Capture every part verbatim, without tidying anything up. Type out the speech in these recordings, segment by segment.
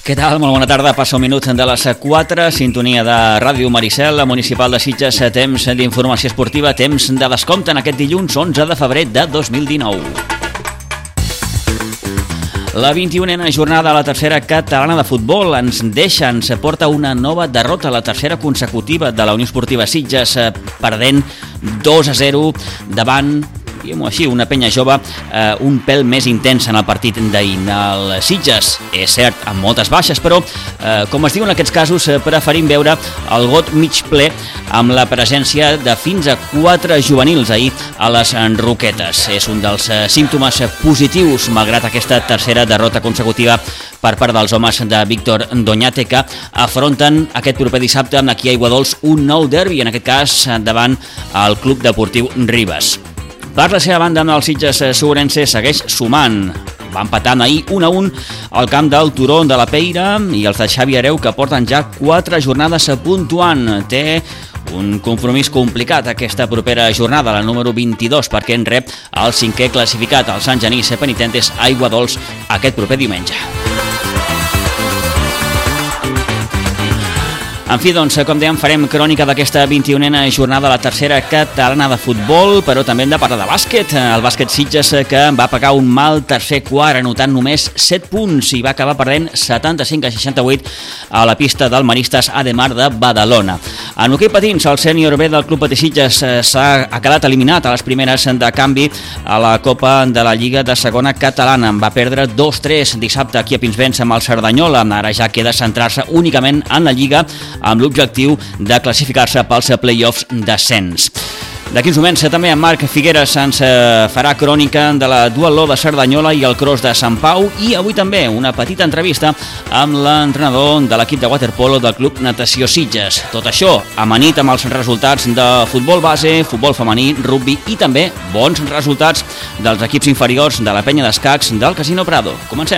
Què tal? Molt bona tarda. Passa un minut de les quatre, sintonia de Ràdio Maricel, la municipal de Sitges, temps d'informació esportiva, temps de descompte en aquest dilluns onze de febrer de dos mil dinou. La vint-i-unena jornada de la tercera catalana de futbol ens deixa, ens porta una nova derrota, la tercera consecutiva de la Unió Esportiva Sitges, perdent dos a zero davant, diguem-ho així, una penya jove eh, un pèl més intensa en el partit d'ahir. El Sitges, és cert, amb moltes baixes, però, eh, com es diu en aquests casos, eh, preferim veure el got mig ple amb la presència de fins a quatre juvenils ahir a les Roquetes. És un dels eh, símptomes positius, malgrat aquesta tercera derrota consecutiva per part dels homes de Víctor Doñate, que afronten aquest proper dissabte aquí a Aiguadols un nou derbi, en aquest cas davant el Club Deportiu Ribes. Per la seva banda, el Sitges Segurense segueix sumant. Va empatant ahir un a un al camp del Turó de la Peira i els de Xavi Hereu, que porten ja quatre jornades puntuant. Té un compromís complicat aquesta propera jornada, la número vint-i-dos, perquè en rep el cinquè classificat, el Sant Genís Penitentes Aiguadols, aquest proper diumenge. En fi, doncs, com dèiem, farem crònica d'aquesta vint-i-unena jornada de la tercera catalana de futbol, però també hem de parlar de bàsquet. El bàsquet Sitges, que va pagar un mal tercer quart, anotant només set punts i va acabar perdent setanta-cinc a seixanta-vuit a la pista del Maristes Ademar de Badalona. En hoquei patins, el sènior B del Club Patí Sitges s'ha ha quedat eliminat a les primeres de canvi a la Copa de la Lliga de Segona Catalana. Va perdre dos tres dissabte aquí a Pinsbens amb el Cerdanyola. Ara ja queda centrar-se únicament en la Lliga, amb l'objectiu de classificar-se pels play-offs d'ascens. D'aquí uns moments també en Marc Figueres ens farà crònica de la duatló de Cerdanyola i el cross de Sant Pau, i avui també una petita entrevista amb l'entrenador de l'equip de waterpolo del Club Natació Sitges. Tot això amanit amb els resultats de futbol base, futbol femení, rugbi i també bons resultats dels equips inferiors de la penya d'escacs del Casino Prado. Comencem.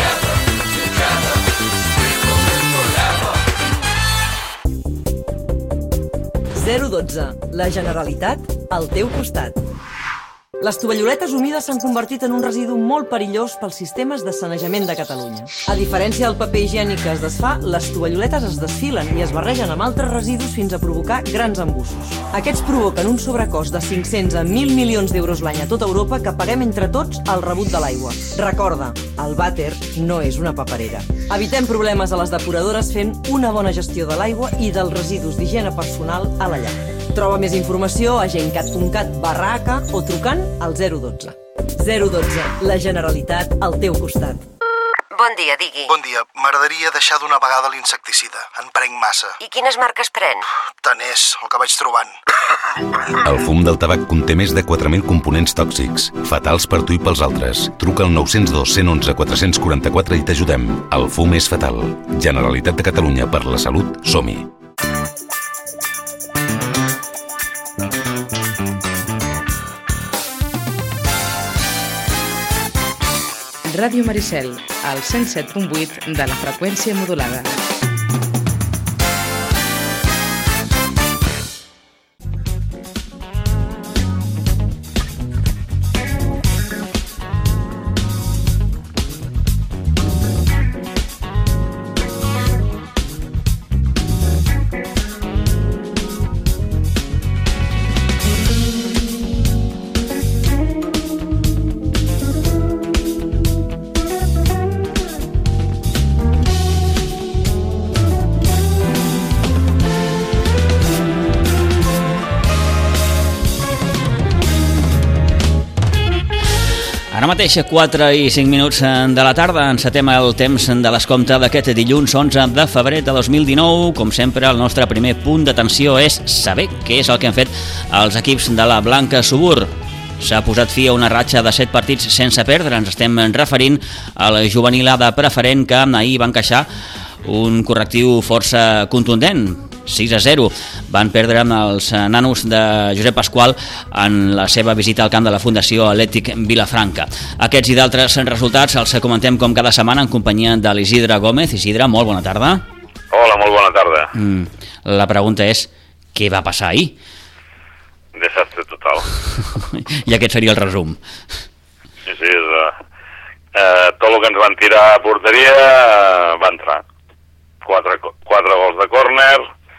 zero dotze. La Generalitat al teu costat. Les tovalloletes humides s'han convertit en un residu molt perillós pels sistemes de sanejament de Catalunya. A diferència del paper higiènic que es desfà, les tovalloletes es desfilen i es barregen amb altres residus fins a provocar grans embussos. Aquests provoquen un sobrecost de cinc-cents a mil milions d'euros l'any a tota Europa que paguem entre tots al rebut de l'aigua. Recorda, el vàter no és una paperera. Evitem problemes a les depuradores fent una bona gestió de l'aigua i dels residus d'higiene personal a la llar. Troba més informació a gencat punt cat barra a ca o trucant al zero dotze. zero dotze. La Generalitat al teu costat. Bon dia, digui. Bon dia. M'agradaria deixar d'una vegada l'insecticida. En prenc massa. I quines marques pren? Tant és, el que vaig trobant. El fum del tabac conté més de quatre mil components tòxics, fatals per tu i pels altres. Truca al nou zero dos, cent onze, quatre cents quaranta-quatre i t'ajudem. El fum és fatal. Generalitat de Catalunya, per la salut, som-hi. Ràdio Maricel, al cent set punt vuit de la freqüència modulada. Ara mateix, quatre i cinc minuts de la tarda, encetem el temps de l'escompte d'aquest dilluns onze de febrer de dos mil dinou. Com sempre, el nostre primer punt d'atenció és saber què és el que han fet els equips de la Blanca Subur. S'ha posat fi a una ratxa de set partits sense perdre. Ens estem referint a la juvenil A de preferent, que ahir van encaixar un correctiu força contundent. sis a zero. Van perdre amb els nanos de Josep Pasqual en la seva visita al camp de la Fundació Atlètic Vilafranca. Aquests i d'altres resultats els comentem com cada setmana en companyia de l'Isidre Gómez. Isidre, molt bona tarda. Hola, molt bona tarda. Mm, la pregunta és, què va passar ahir? Desastre total. I aquest seria el resum. Sí, sí, és, uh, eh, tot el que ens van tirar a porteria eh, va entrar. Quatre, quatre gols de córner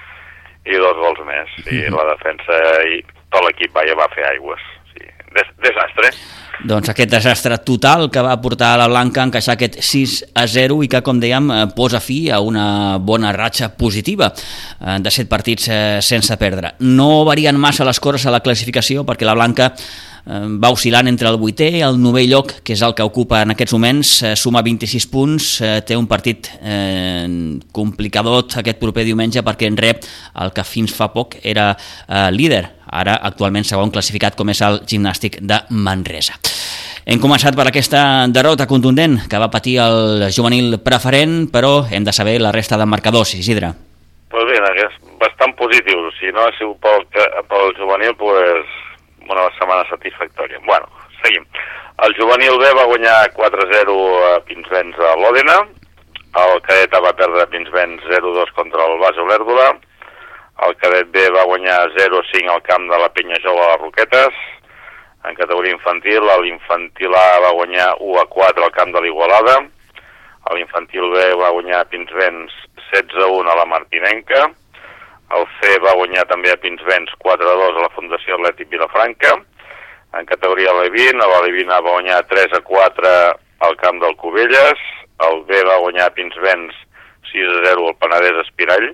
i dos gols més. I mm-hmm. la defensa i tot l'equip va, va fer aigües. Sí. Des, desastre. Doncs aquest desastre total que va portar a la Blanca a encaixar aquest sis a zero i que, com dèiem, posa fi a una bona ratxa positiva de set partits sense perdre. No varien massa les coses a la classificació perquè la Blanca va oscil·lant entre el vuitè i el novè lloc, que és el que ocupa en aquests moments, suma vint-i-sis punts, té un partit eh, complicadot aquest proper diumenge perquè en rep el que fins fa poc era eh, líder, ara actualment segon classificat com és el Gimnàstic de Manresa. Hem començat per aquesta derrota contundent que va patir el juvenil preferent, però hem de saber la resta de marcadors, Isidre. Pues bé, és bastant positiu, si no ha sigut pel, pel juvenil, pues una setmana satisfactòria. Bueno, seguim. El juvenil B va guanyar quatre a zero a Pinsbens a l'Òdena, el cadet A va perdre a Pinsbens zero a dos contra el Base Olèrdola, el cadet B va guanyar zero a cinc al camp de la Penya Jove a les Roquetes, en categoria infantil, l'infantil A va guanyar u a quatre al camp de l'Igualada, l'infantil B va guanyar a Pinsbens setze a un a la Martinenca, el C va guanyar també a Pinsbens quatre a dos a la Fundació Atlètic Vilafranca. En categoria L vint, a l'L vint A va guanyar tres a quatre al camp del Cubelles. El B va guanyar a Pinsbens sis a zero al Penedès Espirall.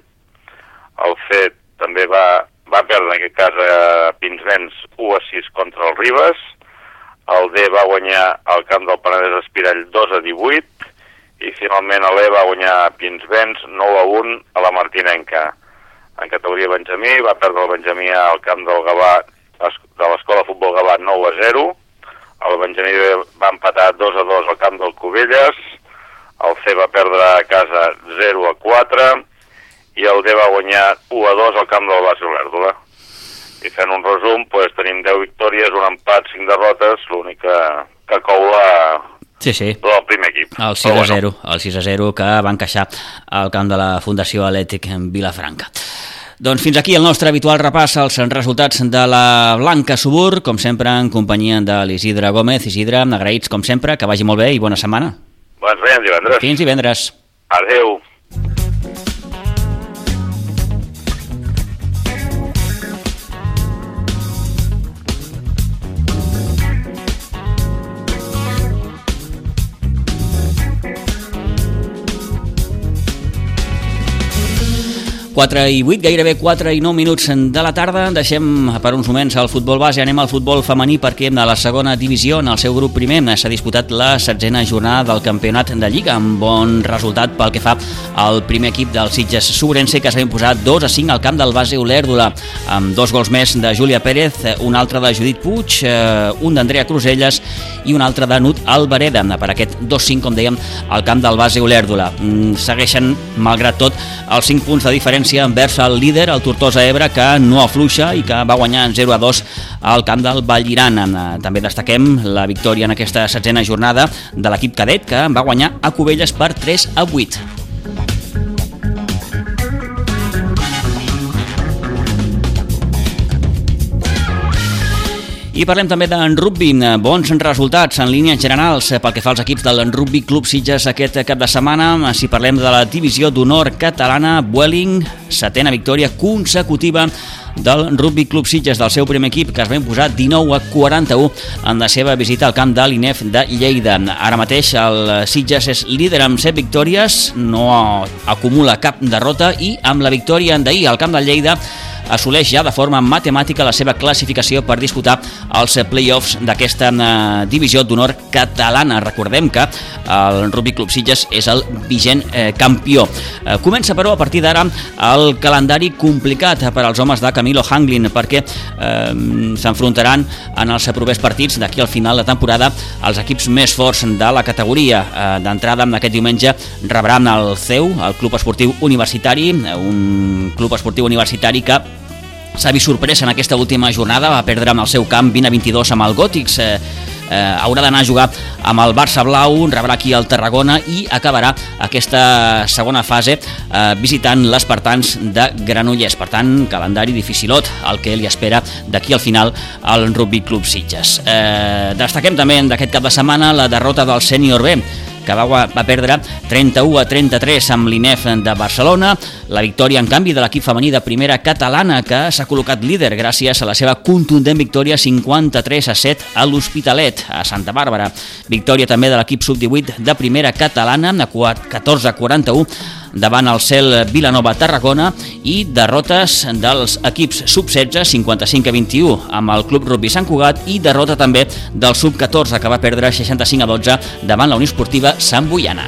El C també va, va perdre en aquest cas a Pinsbens u a sis contra el Ribes. El D va guanyar al camp del Penedès Espirall dos a divuit. I finalment l'E va guanyar a Pinsbens nou a un a la Martinenca. En categoria Benjamí va perdre el Benjamí al camp del Gavà, de l'Escola Futbol Gavà nou a zero. El Benjamí va empatar dos a dos al camp del Cubelles. El C va perdre a casa zero a quatre. I el D va guanyar u a dos al camp del Base Olèrdola. I fent un resum, pues, tenim deu victòries, un empat, cinc derrotes, l'únic que, que coula sí, sí. del primer equip. El sis a zero, el sis a zero que va encaixar al camp de la Fundació Atlètic en Vilafranca. Doncs fins aquí el nostre habitual repàs als resultats de la Blanca Subur, com sempre en companyia de l'Isidre Gómez. Isidre, agraïts com sempre, que vagi molt bé i bona setmana. Doncs veiem divendres. Fins divendres. Adéu. quatre i vuit, gairebé quatre i nou minuts de la tarda. Deixem per uns moments el futbol base, anem al futbol femení perquè de la segona divisió, en el seu grup primer, s'ha disputat la setzena jornada del campionat de Lliga, amb bon resultat pel que fa al primer equip del Sitges Sobrense, que s'ha imposat dos a cinc al camp del Base Olèrdola, amb dos gols més de Júlia Pérez, un altre de Judit Puig, un d'Andrea Cruselles i un altre de Nut Alvareda, per aquest dos a cinc, com dèiem, al camp del Base Olèrdola. Segueixen, malgrat tot, els cinc punts de diferència envers el líder, el Tortosa Ebre, que no afluixa i que va guanyar en zero a dos al camp del Vallirana. També destaquem la victòria en aquesta setzena jornada de l'equip cadet, que va guanyar a Cubelles per tres a vuit. I parlem també d'en rugby, bons resultats en línies generals pel que fa als equips del Rugby Club Sitges aquest cap de setmana. Si parlem de la divisió d'honor catalana, Vueling, setena victòria consecutiva del Rugby Club Sitges, del seu primer equip, que es va imposar dinou a quaranta-u en la seva visita al camp de l'I N E F de Lleida. Ara mateix el Sitges és líder amb set victòries, no acumula cap derrota i amb la victòria d'ahir al camp de Lleida assoleix ja de forma matemàtica la seva classificació per disputar els play-offs d'aquesta divisió d'honor catalana. Recordem que el Rugby Club Sitges és el vigent eh, campió. Eh, comença, però, a partir d'ara el calendari complicat per als homes de Camilo Hanglin, perquè eh, s'enfrontaran en els propers partits d'aquí al final de temporada els equips més forts de la categoria. Eh, D'entrada, aquest diumenge rebran el C E U, el Club Esportiu Universitari, un club esportiu universitari que s'ha vist sorpresa en aquesta última jornada, va perdre amb el seu camp vint a vint-i-dos amb el Gòtics, eh, eh, haurà d'anar a jugar amb el Barça Blau, rebrà aquí el Tarragona i acabarà aquesta segona fase eh, visitant l'Espartans de Granollers. Per tant, calendari dificilot el que li espera d'aquí al final al Rugby Club Sitges. Eh, destaquem també d'aquest cap de setmana la derrota del Sènior B, que va, va perdre trenta-u a trenta-tres amb l'I N E F de Barcelona. La victòria, en canvi, de l'equip femení de primera catalana, que s'ha col·locat líder gràcies a la seva contundent victòria cinquanta-tres a set a l'Hospitalet, a Santa Bàrbara. Victòria també de l'equip sub divuit de primera catalana, a catorze a quaranta-u, davant el Cel Vilanova Tarragona, i derrotes dels equips sub setze, cinquanta-cinc a vint-i-u, amb el Club Rugby Sant Cugat, i derrota també del sub catorze, que va perdre seixanta-cinc a dotze davant la Unió Esportiva Sant Boiana.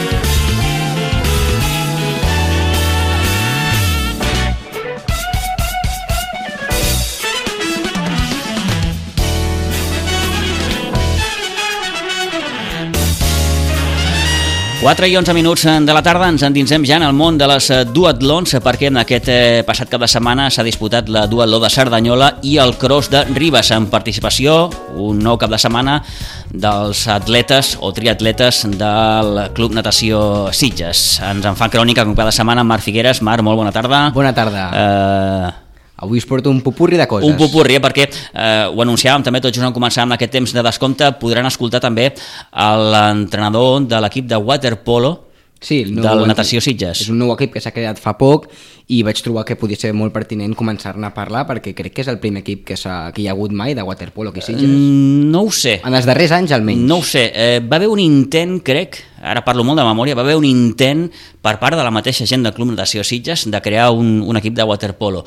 quatre i onze minuts de la tarda ens endinsem ja en el món de les duatlons, perquè en aquest passat cap de setmana s'ha disputat la duatló de Cerdanyola i el cross de Ribes, en participació, un nou cap de setmana, dels atletes o triatletes del Club Natació Sitges. Ens en fa crònica com cada setmana Marc Figueres. Marc, molt bona tarda. Bona tarda. Eh... Avui us porto un popurri de coses. Un popurri, eh, perquè eh, ho anunciàvem també tot just en començar amb aquest temps de descompte. Podran escoltar també l'entrenador de l'equip de waterpolo, sí, el nou del equip, Natació Sitges. És un nou equip que s'ha creat fa poc i vaig trobar que podia ser molt pertinent començar-ne a parlar, perquè crec que és el primer equip que, que hi ha hagut mai de waterpolo aquí a Sitges. Mm, no ho sé. En els darrers anys, almenys. No ho sé. Eh, va haver un intent, crec, ara parlo molt de memòria, va haver un intent per part de la mateixa gent del Club Natació Sitges de crear un, un equip de waterpolo.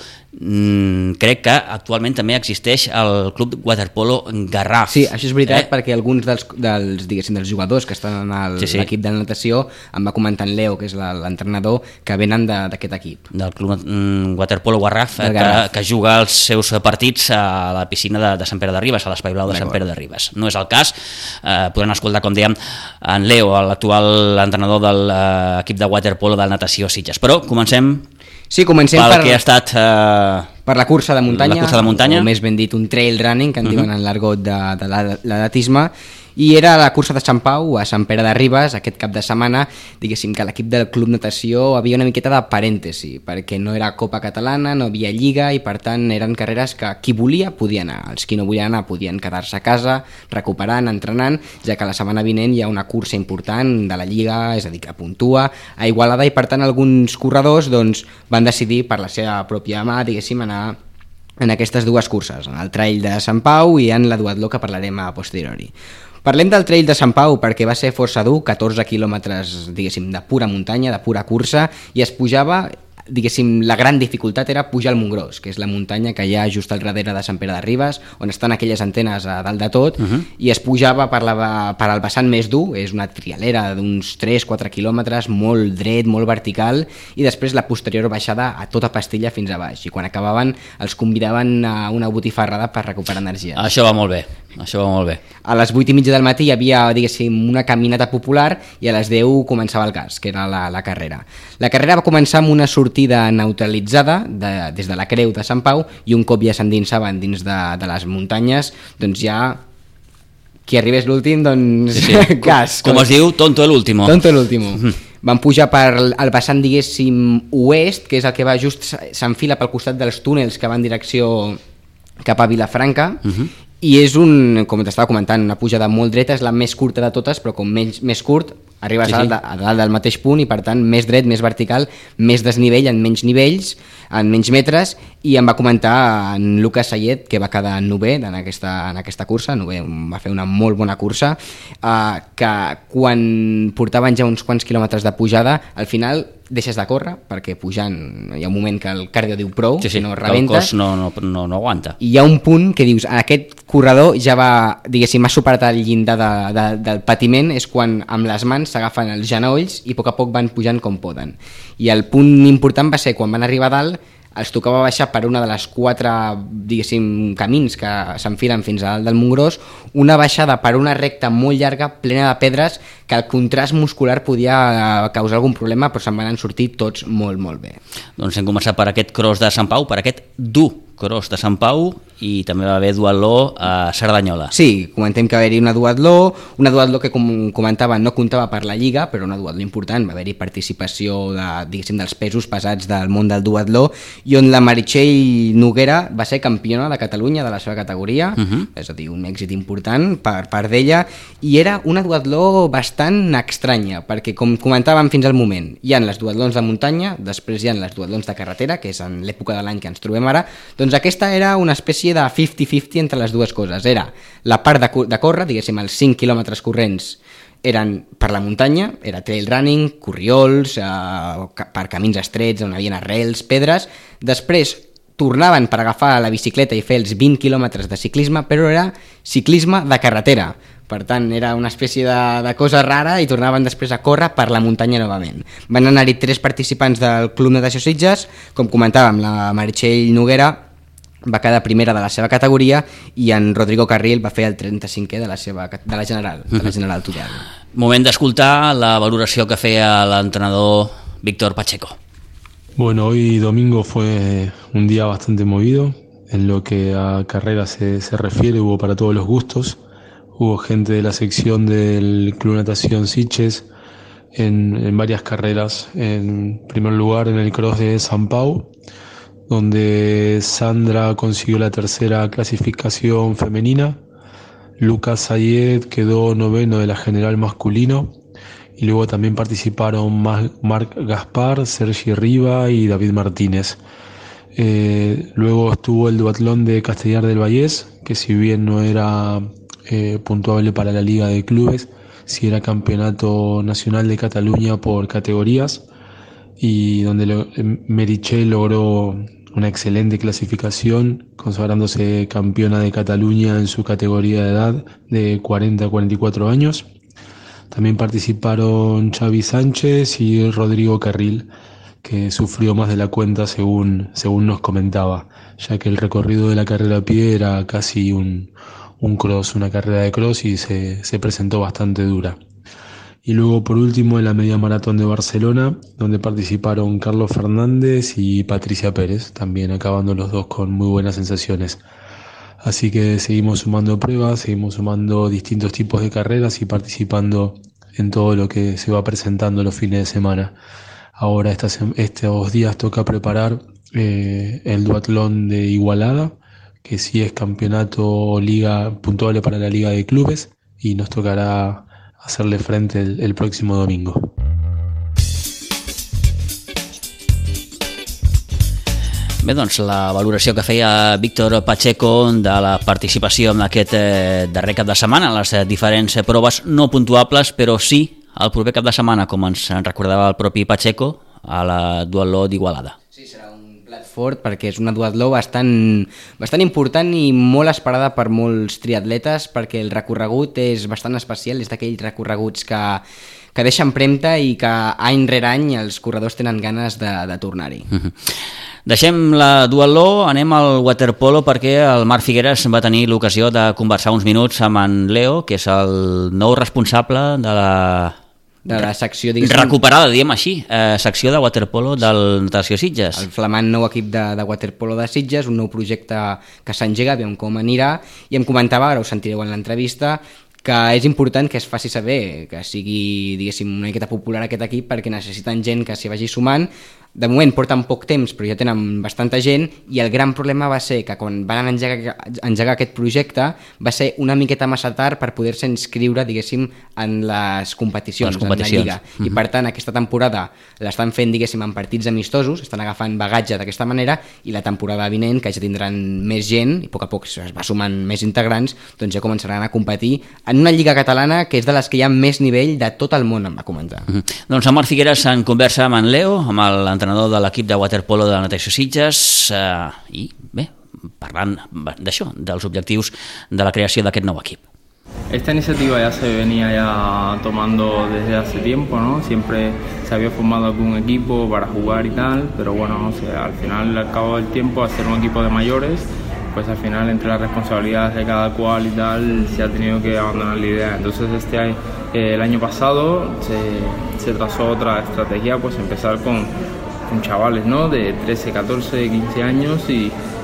Mm, crec que actualment també existeix el Club Waterpolo Garraf. Sí, això és veritat, eh? perquè alguns dels, dels, diguéssim, dels jugadors que estan en sí, sí. l'equip de natació em va comentar en Leo, que és l'entrenador, que venen d'aquest equip. Del Club mm, Waterpolo Garraf, eh, Garraf. Que, que juga els seus partits a la piscina de, de Sant Pere de Ribes, a l'Espai Blau de Sant Pere de Ribes. No és el cas. Eh, podran escoltar, com dèiem, en Leo, l'actual entrenador de l'equip de waterpolo del Natació Sitges. Però comencem, sí, comencem pel per... que ha estat... Eh, per la cursa de muntanya, la cursa de muntanya, o més ben dit un trail running, que en uh-huh. diuen en l'argot de, de l'atletisme, i era la cursa de Sant Pau a Sant Pere de Ribes aquest cap de setmana. Diguéssim que l'equip del Club Natació havia una miqueta de parèntesi, perquè no era Copa Catalana, no havia Lliga, i per tant eren carreres que qui volia podia anar, els qui no volien anar podien quedar-se a casa recuperant, entrenant, ja que la setmana vinent hi ha una cursa important de la Lliga, és a dir, que puntua a Igualada, i per tant alguns corredors doncs, van decidir per la seva pròpia mà, diguéssim, anar en aquestes dues curses, en el trail de Sant Pau i en la duatló, que parlarem a posteriori. Parlem del trail de Sant Pau perquè va ser força dur, catorze quilòmetres, diguéssim, de pura muntanya, de pura cursa, i es pujava, diguéssim, la gran dificultat era pujar al Montgròs, que és la muntanya que hi ha just al darrere de Sant Pere de Ribes, on estan aquelles antenes a dalt de tot, uh-huh. i es pujava per, la, per al vessant més dur, és una trialera d'uns tres quatre quilòmetres, molt dret, molt vertical, i després la posterior baixada a tota pastilla fins a baix, i quan acabaven els convidaven a una botifarrada per recuperar energia. Això va molt bé, això va molt bé. A les vuit i mitja del matí hi havia, diguéssim, una caminata popular, i a les deu començava el gas, que era la, la carrera. La carrera va començar amb una sortida neutralitzada de, des de la Creu de Sant Pau, i un cop ja s'endinsaven dins de, de les muntanyes, doncs ja qui arribés l'últim, doncs sí, sí. gas. Com, com es diu, tonto l'último. Tonto l'último. Mm. Van pujar per el vessant, diguéssim, oest, que és el que va just, s'enfila pel costat dels túnels que van en direcció cap a Vilafranca, uh-huh. i és un, com t'estava comentant, una pujada molt dreta, és la més curta de totes, però com menys, més curt, arribes sí, sí. A, a dalt del mateix punt, i per tant més dret, més vertical, més desnivell en menys nivells, en menys metres, i em va comentar en Lucas Sayet, que va quedar novè en aquesta, en aquesta cursa, novè, va fer una molt bona cursa, eh, que quan portaven ja uns quants quilòmetres de pujada, al final deixes de córrer, perquè pujant hi ha un moment que el cardio diu prou, sí, sí, no rebentes, el cos no, no, no, no aguanta. I hi ha un punt que dius, aquest corredor ja va, diguéssim, ha superat el llindar de, de, del patiment, és quan amb les mans s'agafen els genolls i a poc a poc van pujant com poden. I el punt important va ser quan van arribar a dalt, els tocava baixar per una de les quatre, diguéssim, camins que s'enfilen fins a dalt del Montgròs, una baixada per una recta molt llarga, plena de pedres, que el contrast muscular podia causar algun problema, però se'n van sortir tots molt, molt bé. Doncs hem començat per aquest cross de Sant Pau, per aquest dur cross de Sant Pau, i també va haver duatló a Cerdanyola. Sí, comentem que va haver-hi una duatló, una duatló que, com comentava, no comptava per la Lliga, però una duatló important, va haver-hi participació de, diguéssim, dels pesos pesats del món del duatló, i on la Meritxell Noguera va ser campiona de Catalunya de la seva categoria, uh-huh. és a dir, un èxit important per part d'ella, i era una duatló bastant estranya, perquè, com comentàvem fins al moment, hi ha les duatlons de muntanya, després hi ha les duatlons de carretera, que és en l'època de l'any que ens trobem ara, doncs aquesta era una espècie de cinquanta cinquanta entre les dues coses. Era la part de, de córrer, diguéssim, els cinc quilòmetres corrents eren per la muntanya, era trail running, corriols, eh, per camins estrets on hi havia arrels, pedres. Després tornaven per agafar la bicicleta i fer els vint quilòmetres de ciclisme, però era ciclisme de carretera. Per tant, era una espècie de, de cosa rara i tornaven després a córrer per la muntanya novament. Van anar-hi tres participants del Club Natació Sitges, com comentàvem, la Meritxell Noguera va quedar primera de la seva categoria i en Rodrigo Carril va fer el trenta-cinquè de la seva de la general, de la general total. Moment d'escoltar la valoració que feia l'entrenador Víctor Pacheco. Bueno, hoy domingo fue un día bastante movido. En lo que a carrera se, se refiere, hubo para todos los gustos. Hubo gente de la sección del Club Natación Sitges en, en varias carreras. En primer lugar en el cross de San Pau, donde Sandra consiguió la tercera clasificación femenina. Lucas Sayed quedó noveno de la general masculino. Y luego también participaron Marc Gaspar, Sergi Riva y David Martínez. Eh, luego estuvo el duatlón de Castellar del Vallés, que si bien no era eh, puntuable para la Liga de Clubes, sí era campeonato nacional de Cataluña por categorías, y donde lo, Meritxell logró una excelente clasificación, consagrándose campeona de Cataluña en su categoría de edad de cuarenta a cuarenta y cuatro años. También participaron Xavi Sánchez y Rodrigo Carril, que sufrió más de la cuenta según, según nos comentaba, ya que el recorrido de la carrera a pie era casi un, un cross, una carrera de cross, y se, se presentó bastante dura. Y luego por último en la media maratón de Barcelona, donde participaron Carlos Fernández y Patricia Pérez, también acabando los dos con muy buenas sensaciones. Así que seguimos sumando pruebas, seguimos sumando distintos tipos de carreras y participando en todo lo que se va presentando los fines de semana. Ahora estas, estos días toca preparar eh, el duatlón de Igualada, que sí es campeonato liga puntuable para la Liga de Clubes, y nos tocará hacerle frente el, el próximo domingo. Bé, doncs la valoració que feia Víctor Pacheco de la participació en aquest eh, darrer cap de setmana, les eh, diferents eh, proves no puntuables, però sí el proper cap de setmana, com ens recordava el propi Pacheco, a la duatló d'Igualada. Sí, serà un plat fort perquè és una duatló bastant, bastant important i molt esperada per molts triatletes, perquè el recorregut és bastant especial, és d'aquells recorreguts que, que deixen empremta i que any rere any els corredors tenen ganes de, de tornar-hi. Uh-huh. Deixem la duatló, anem al waterpolo, perquè el Marc Figueres va tenir l'ocasió de conversar uns minuts amb en Leo, que és el nou responsable de la... de la secció, diguéssim, recuperada, diguem així, eh, secció de waterpolo del Natació Sitges. El flamant nou equip de, de waterpolo de Sitges, un nou projecte que s'engega, veiem com anirà, i em comentava, ara ho sentireu en l'entrevista, que és important que es faci saber, que sigui, diguéssim, una miqueta popular aquest equip, perquè necessiten gent que s'hi vagi sumant. De moment porten poc temps, però ja tenen bastanta gent, i el gran problema va ser que quan van engegar, engegar aquest projecte va ser una miqueta massa tard per poder-se inscriure, diguéssim, en les competicions, les competicions. en la Lliga. Uh-huh. I per tant, aquesta temporada l'estan fent, diguéssim, en partits amistosos, estan agafant bagatge d'aquesta manera, i la temporada vinent, que ja tindran més gent, i a poc a poc es va sumant més integrants, doncs ja començaran a competir en una Lliga catalana que és de les que hi ha més nivell de tot el món, em va comentar. Uh-huh. Doncs en Marc Figueres en conversa amb en Leo, amb l'entrenador de l'equip de waterpolo de la Natació Sitges, eh, i bé, parlant d'això, dels objectius de la creació d'aquest nou equip. Esta iniciativa ya se venía ya tomando desde hace tiempo, ¿no? Siempre se había formado algún equipo para jugar y tal, pero bueno, o sea, al final, al cabo del tiempo, hacer un equipo de mayores, pues al final entre las responsabilidades de cada cual y tal, se ha tenido que abandonar la idea. Entonces este año, eh, el año pasado se, se trazó otra estrategia, pues empezar con, con chavales, ¿no? De trece, catorce, quince años y,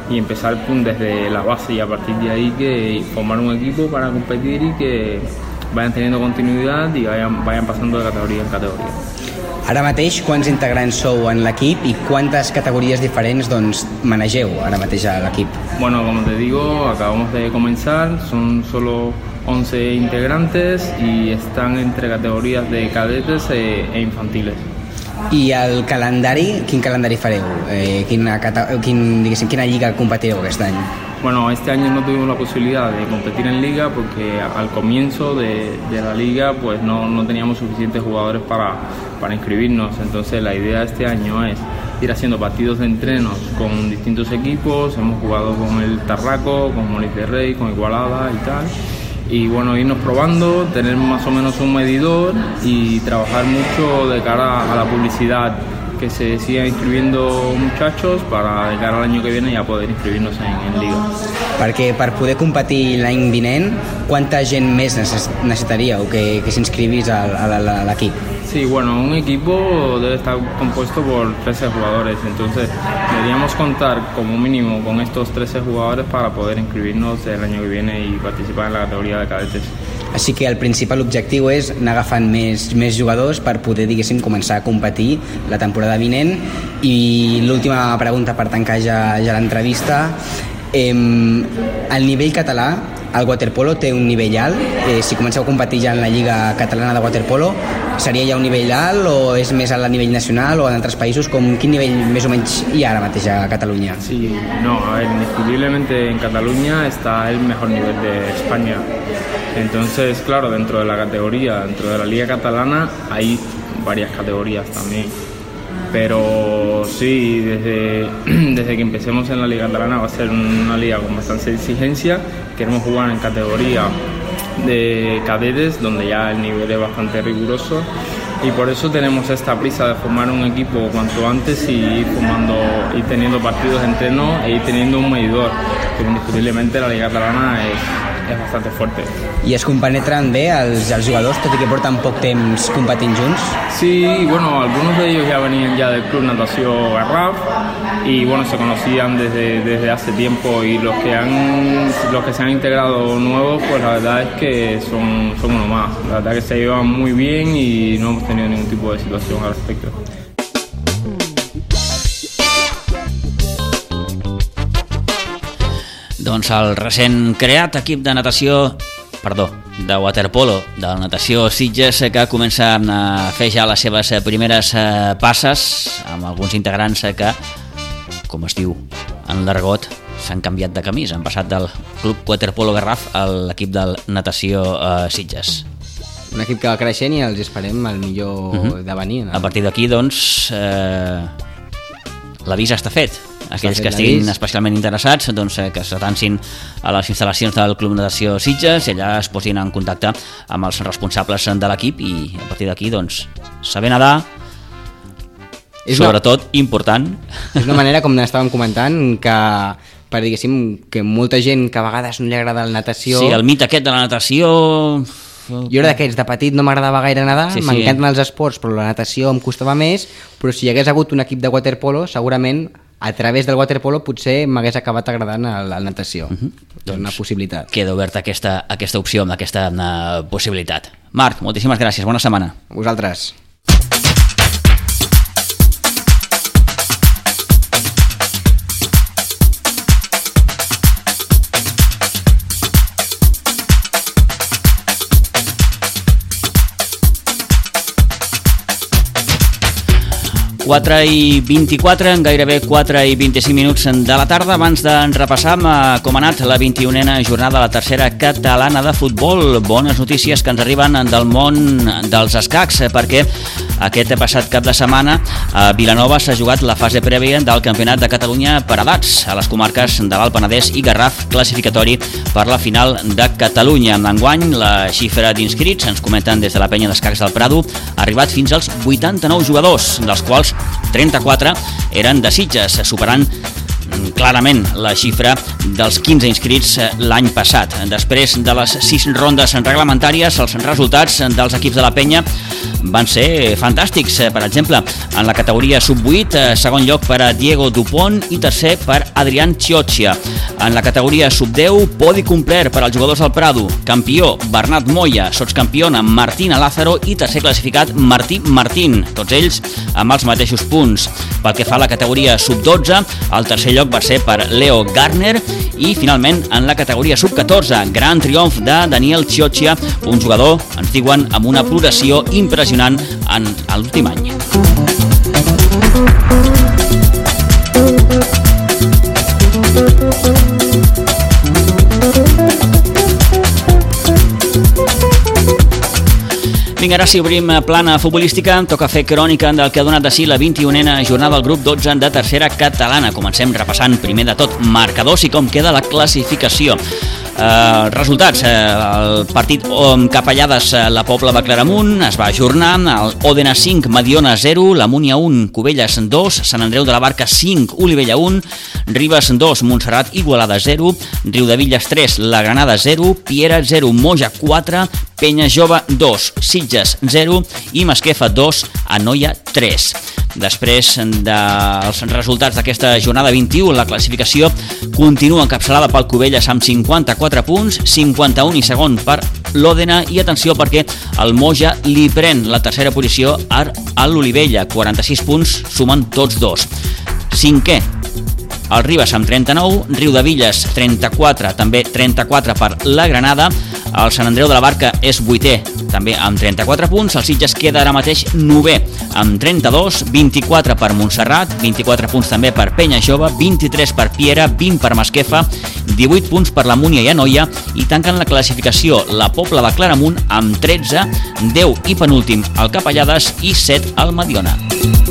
y empezar pum, desde la base y a partir de ahí que formar un equipo para competir y que vayan teniendo continuidad i vayan, vayan pasando de categoria en categoria. Ara mateix, quants integrants sou en l'equip i quantes categories diferents doncs, manegeu ara mateix a l'equip? Bueno, como te digo, acabamos de comenzar, son solo once integrantes y están entre categorías de cadetes e, e infantiles. I el calendari, quin calendari fareu? Eh, quina, quin, diguéssim, quina lliga competireu aquest any? Bueno, este año no tuvimos la posibilidad de competir en liga porque al comienzo de, de la liga pues no, no teníamos suficientes jugadores para, para inscribirnos, entonces la idea de este año es ir haciendo partidos de entrenos con distintos equipos, hemos jugado con el Tarraco, con Molins de Rey, con Igualada y tal, y bueno, irnos probando, tener más o menos un medidor y trabajar mucho de cara a la publicidad, que se sigan inscribiendo muchachos para de cara al año que viene ya poder inscribirnos en, en Liga. Perquè per poder competir l'any vinent, quanta gent més necessitaríeu que, que s'inscrivís a, a, a l'equip? Sí, bueno, un equipo debe estar compuesto por trece jugadores, entonces deberíamos contar como mínimo con estos trece jugadores para poder inscribirnos el año que viene y participar en la categoría de cadetes. Així que el principal objectiu és anar agafant més, més jugadors per poder, diguéssim, començar a competir la temporada vinent. I l'última pregunta per tancar ja, ja l'entrevista. Eh, el nivell català, el waterpolo té un nivell alt? Eh, si comenceu a competir ja en la Lliga Catalana de Waterpolo, seria ja un nivell alt o és més alt a nivell nacional o en altres països? Com, quin nivell més o menys hi ha ara mateix a Catalunya? Sí, no, a ver, indiscutiblemente en Cataluña está el mejor nivel de España. Entonces, claro, dentro de la categoría, dentro de la Liga Catalana, hay varias categorías también. Pero sí, desde, desde que empecemos en la Liga Catalana va a ser una liga con bastante exigencia. Queremos jugar en categoría de cadetes, donde ya el nivel es bastante riguroso. Y por eso tenemos esta prisa de formar un equipo cuanto antes y ir formando, ir teniendo partidos de entreno e ir teniendo un medidor. Pero indiscutiblemente la Liga Catalana es... és bastante fuerte. I es compenetren bé els, els jugadors, tot i que porten poc temps competint junts? Sí, bueno, algunos de ellos ya venían ya del Club Natació Garraf y bueno, se conocían desde, desde hace tiempo y los que han los que se han integrado nuevos, pues la verdad es que son, son uno más. La verdad que se llevan muy bien y no hemos tenido ningún tipo de situación al respecto. Doncs el recent creat equip de natació, perdó, de waterpolo, de la natació Sitges, que comença a fer ja les seves primeres passes, amb alguns integrants que, com es diu en l'argot, s'han canviat de camís, han passat del Club Waterpolo Garraf a l'equip de natació Sitges. Un equip que va creixent i els esperem el millor uh-huh. d'avenir. No? A partir d'aquí, doncs, eh, l'avís està fet. Aquells que estiguin especialment interessats, doncs, que s'atancin a les instal·lacions del Club Natació Sitges i allà es posin en contacte amb els responsables de l'equip i a partir d'aquí, doncs, saber nedar, és sobretot una... important. És una manera, com n'estàvem comentant, que per, diguéssim, que molta gent que a vegades no li agrada la natació... Sí, el mite aquest de la natació... Jo era d'aquests, de petit no m'agradava gaire nedar, sí, sí. M'encanten els esports, però la natació em costava més, però si hi hagués hagut un equip de waterpolo, segurament a través del waterpolo potser m'hagués acabat agradant la natació. Uh-huh. Doncs una possibilitat. Queda oberta aquesta, aquesta opció, aquesta uh, possibilitat. Marc, moltíssimes gràcies, bona setmana. Vosaltres. quatre i vint-i-quatre, gairebé quatre i vint-i-cinc minuts de la tarda, abans de repassar com ha anat la vint-i-unena jornada de la tercera catalana de futbol. Bones notícies que ens arriben del món dels escacs, perquè aquest passat cap de setmana a Vilanova s'ha jugat la fase prèvia del Campionat de Catalunya per edats a les comarques de l'Alt Penedès i Garraf, classificatori per la final de Catalunya. Enguany, la xifra d'inscrits, ens comenten des de la penya d'escacs del Prado, ha arribat fins als vuitanta-nou jugadors, dels quals trenta-quatre eren de Sitges, superant clarament la xifra dels quinze inscrits l'any passat. Després de les sis rondes reglamentàries, els resultats dels equips de la penya van ser fantàstics. Per exemple, en la categoria sub vuit, segon lloc per a Diego Dupont i tercer per Adrián Chioccia. En la categoria sub deu, podi complet per als jugadors del Prado. Campió, Bernat Moya, sotscampiona Martina Lázaro i tercer classificat Martí Martín, tots ells amb els mateixos punts. Pel que fa a la categoria sub dotze, el tercer lloc va ser per Leo Garner i finalment en la categoria sub catorze, gran triomf de Daniel Chioccia, un jugador, ens diuen, amb una progressió impressionant en l'últim any. Vinga, ara si obrim plana futbolística, toca fer crònica del que ha donat de si la vint-i-unena jornada del grup dotze de tercera catalana. Comencem repassant primer de tot marcadors i com queda la classificació. Uh, resultats, uh, el partit um, Capellades, uh, la Pobla de Claramunt es va ajornar, el Òdena cinc, Mediona zero, la Múnia un, Cubelles dos, Sant Andreu de la Barca cinc, Olivella un, Ribes dos, Montserrat Igualada zero, Riudevilles tres, la Granada zero, Piera zero, Moja quatre, Penya Jove dos, Sitges zero i Masquefa dos, Anoia tres. Després dels resultats d'aquesta jornada vint-i-u, la classificació continua encapçalada pel Cubelles amb cinquanta-quatre punts, cinquanta-un i segon per l'Òdena, i atenció perquè el Moja li pren la tercera posició a l'Olivella, quaranta-sis punts, sumen tots dos. Cinquè, el Ribes amb trenta-nou, Riudevilles trenta-quatre, també trenta-quatre per la Granada, el Sant Andreu de la Barca és vuitè, també amb trenta-quatre punts, el Sitges queda ara mateix novè amb trenta-dos, vint-i-quatre per Montserrat, vint-i-quatre punts també per Penya Jove, vint-i-tres per Piera, vint per Masquefa, divuit punts per la Múnia i Anoia, i tanquen la classificació la Pobla de Claramunt amb tretze, deu i penúltim el Capellades i set el Mediona.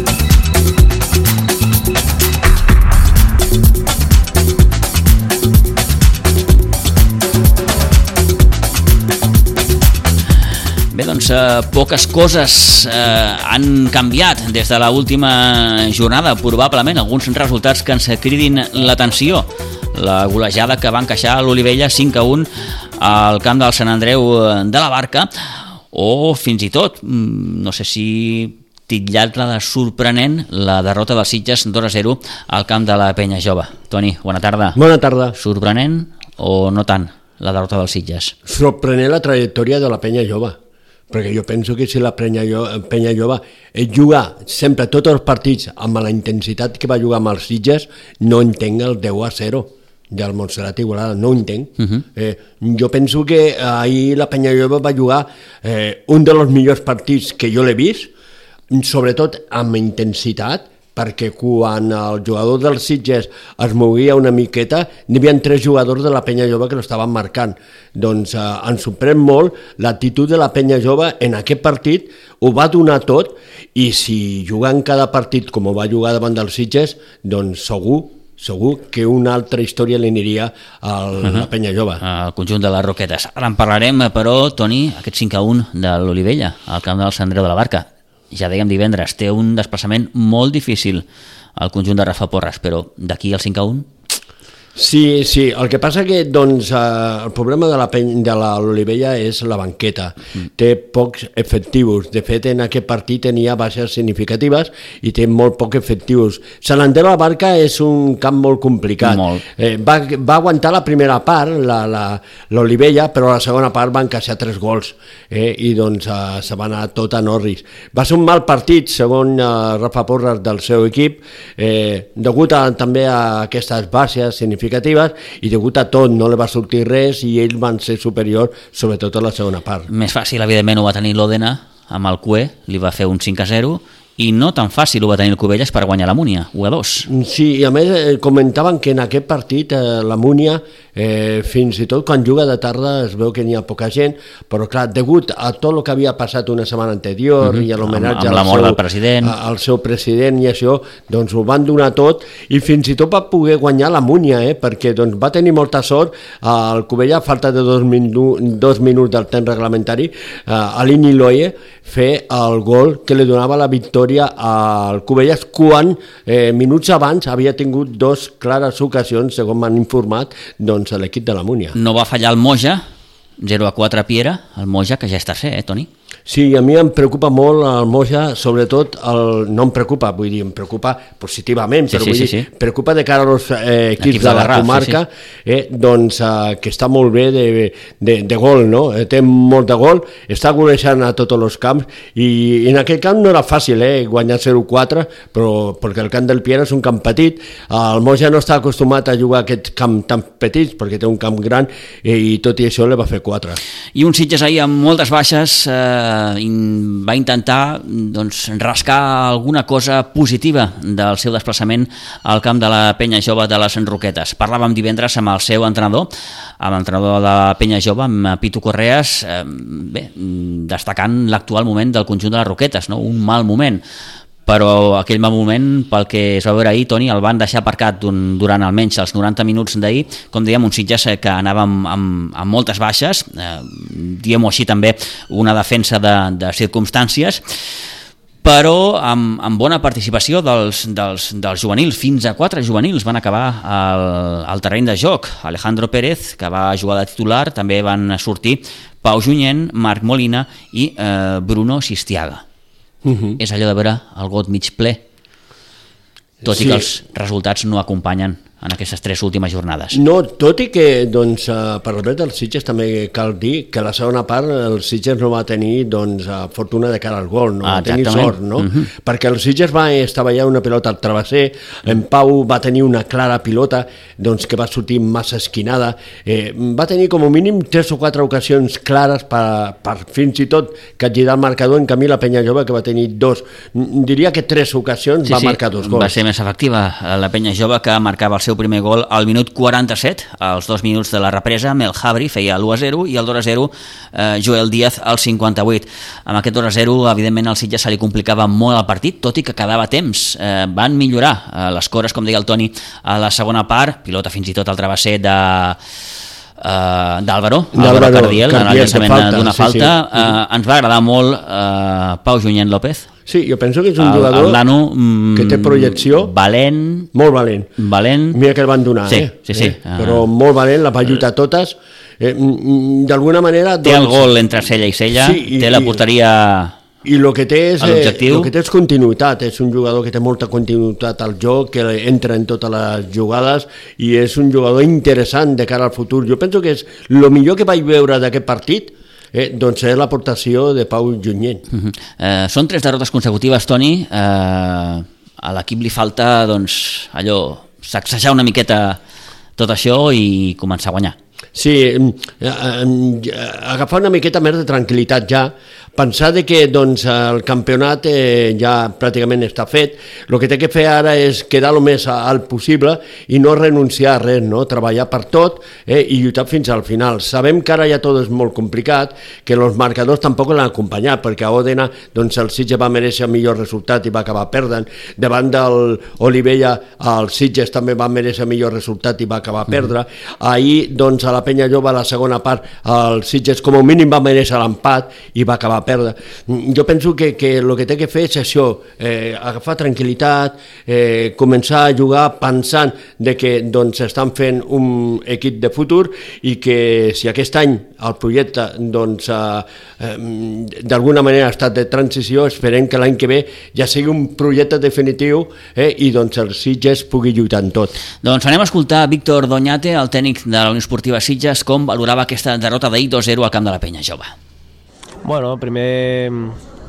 Bé, doncs eh, poques coses eh, han canviat des de l'última jornada, probablement alguns resultats que ens cridin l'atenció. La golejada que va encaixar l'Olivella cinc a un al camp del Sant Andreu de la Barca, o fins i tot, no sé si titllar-la de sorprenent, la derrota dels Sitges dos a zero al camp de la Penya Jove. Toni, bona tarda. Bona tarda. Sorprenent o no tant la derrota dels Sitges? Sorprenent la trajectòria de la Penya Jove, perquè jo penso que si la Penya Jove, Penya Jove juga sempre tots els partits amb la intensitat que va jugar amb els Sitges, no entenc el deu a zero del Montserrat Igualada, no ho entenc. Uh-huh. eh, jo penso que ahir la Penya Jove va jugar eh, un dels millors partits que jo l'he vist, sobretot amb intensitat, perquè quan el jugador dels Sitges es movia una miqueta, n'hi havia tres jugadors de la Penya Jove que l'estaven marcant. Doncs eh, ens sorprèn molt l'actitud de la Penya Jove en aquest partit, ho va donar tot, i si jugant cada partit com ho va jugar davant dels Sitges, doncs segur segur que una altra història li aniria a la uh-huh. Penya Jove. Al conjunt de les Roquetes. Ara en parlarem, però, Toni, aquest cinc a un de l'Olivella, al camp del Sant Andreu de la Barca. Ja dèiem divendres, té un desplaçament molt difícil al conjunt de Rafa Porres, però d'aquí al cinc a un... Sí, sí, el que passa que doncs, eh, el problema de la peny, de l'Olivella és la banqueta, mm. té pocs efectius, de fet en aquest partit tenia baixes significatives i té molt pocs efectius. Sant Andreu de la Barca és un camp molt complicat, molt. Eh, va, va aguantar la primera part l'Olivella, però a la segona part va encaixar tres gols eh, i doncs eh, se va anar tot a Norris. Va ser un mal partit segons eh, Rafa Porres del seu equip, eh, degut a, també a aquestes baixes significatives i degut a tot no li va sortir res i ells van ser superiors, sobretot a la segona part. Més fàcil, evidentment, ho va tenir l'Òdena amb el Cue, li va fer un cinc a zero, i no tan fàcil ho va tenir el Cubelles per guanyar la Múnia, u a dos. Sí, i a més eh, comentaven que en aquest partit eh, la Múnia Eh, fins i tot quan juga de tarda es veu que n'hi ha poca gent, però clar, degut a tot el que havia passat una setmana anterior mm-hmm. i a l'homenatge amb, amb al, del president. al seu president i això, doncs ho van donar tot i fins i tot va poder guanyar la Múnia, eh, perquè doncs, va tenir molta sort al Cubella, a falta de dos, minu dos minuts del temps reglamentari, eh, a l'Ini Loye fer el gol que li donava la victòria al Cubelles quan eh, minuts abans havia tingut dos clares ocasions, segons m'han informat, doncs a l'equip de la Múnia. No va fallar el Moja, zero a quatre Piera, el Moja, que ja és tercer, eh, Toni? Sí, a mi em preocupa molt el Moja, sobretot, el, no em preocupa, vull dir, em preocupa positivament, sí, però sí, vull sí, dir, sí. preocupa de cara als eh, equips, equips de, de la Garraf, comarca, sí, sí. Eh, doncs eh, que està molt bé de, de, de gol, no? Eh, té molt de gol, està golejant a tots els camps i, i en aquell camp no era fàcil, eh, guanyar zero a quatre, però perquè el camp del Piera és un camp petit, el Moja no està acostumat a jugar a aquest camp tan petits perquè té un camp gran eh, i tot i això li va fer quatre. I un Sitges ahir amb moltes baixes eh, va intentar doncs, rascar alguna cosa positiva del seu desplaçament al camp de la Penya Jove de les Roquetes. Parlàvem divendres amb el seu entrenador, amb l'entrenador de la Penya Jove, amb Pitu Correas, eh, bé, destacant l'actual moment del conjunt de les Roquetes, no? Un mal moment, però aquell mal moment, pel que es va veure ahir, Toni, el van deixar aparcat durant almenys els noranta minuts d'ahir, com dèiem, un Sitges que anava amb, amb, amb moltes baixes, eh, diguem-ho així també, una defensa de, de circumstàncies, però amb, amb bona participació dels, dels, dels juvenils, fins a quatre juvenils van acabar al, al terreny de joc. Alejandro Pérez, que va jugar de titular, també van sortir Pau Junyent, Marc Molina i eh, Bruno Sistiaga. Uh-huh. És allò de veure el got mig ple, tot sí. I que els resultats no acompanyen en aquestes tres últimes jornades. No, tot i que doncs, per la veritat dels Sitges també cal dir que la segona part el Sitges no va tenir doncs, fortuna de cara al gol, no ah, va tenir sort, no? Uh-huh. Perquè el Sitges va estavellar una pilota al travesser, en Pau va tenir una clara pilota doncs, que va sortir massa esquinada, eh, va tenir com a mínim tres o quatre ocasions clares per, per fins i tot capgirar el marcador, en canvi la Penya Jove que va tenir dos, diria que tres ocasions sí, va sí, marcar dos gols. Va ser més efectiva la Penya Jove, que marcava el seu primer gol al minut quaranta-set, als dos minuts de la represa. Mel Habri feia l'u a zero i el dos a zero eh, Joel Díaz al cinquanta-vuit. Amb aquest dos a zero, evidentment, al Sitges se li complicava molt el partit, tot i que quedava temps. Eh, van millorar eh, les cores, com deia el Toni, a la segona part, pilota fins i tot al travesser de... Uh, d'Àlvaro, Álvaro Cardiel, en el llançament d'una falta, sí, sí. Uh, ens va agradar molt uh, Pau Junyent López. Sí, jo penso que és un el, jugador el Nano, mm, que té projecció, valent, molt valent, valent. Mira que el van donar, sí, eh? sí, sí. Eh? Uh, però molt valent, la va lluitar totes, eh, d'alguna manera doncs... té el gol entre cella i cella, sí, i, té la porteria... I el que té és, eh, el que té és continuïtat, és un jugador que té molta continuïtat al joc, que entra en totes les jugades i és un jugador interessant de cara al futur. Jo penso que és el millor que vaig veure d'aquest partit, eh, doncs és l'aportació de Pau Junyent. Uh-huh. eh, són tres derrotes consecutives, Toni. Eh, a l'equip li falta doncs, allò, sacsejar una miqueta tot això i començar a guanyar. Sí, eh, eh, agafar una miqueta més de tranquil·litat ja, pensar de que doncs, el campionat eh, ja pràcticament està fet, el que té que fer ara és quedar el més alt possible i no renunciar a res, no? Treballar per tot eh, i lluitar fins al final. Sabem que ara ja tot és molt complicat, que els marcadors tampoc l'han acompanyat, perquè a Òdena doncs, el Sitges va mereixer el millor resultat i va acabar perdent, davant del Olivella el Sitges també va mereixer el millor resultat i va acabar a perdre, ahir doncs a la Penya Jove a la segona part el Sitges com a mínim va mereixer l'empat i va acabar a perdre. Jo penso que, que el que té que fer és això, eh, agafar tranquil·litat, eh, començar a jugar pensant de que doncs, estan fent un equip de futur i que si aquest any el projecte doncs, eh, d'alguna manera ha estat de transició, esperem que l'any que ve ja sigui un projecte definitiu eh, i doncs el Sitges pugui lluitar en tot. Doncs anem a escoltar Víctor Doñate, el tècnic de la Unió Esportiva Sitges, com valorava aquesta derrota d'ahir dos a zero al camp de la Penya Jove. Bueno, primer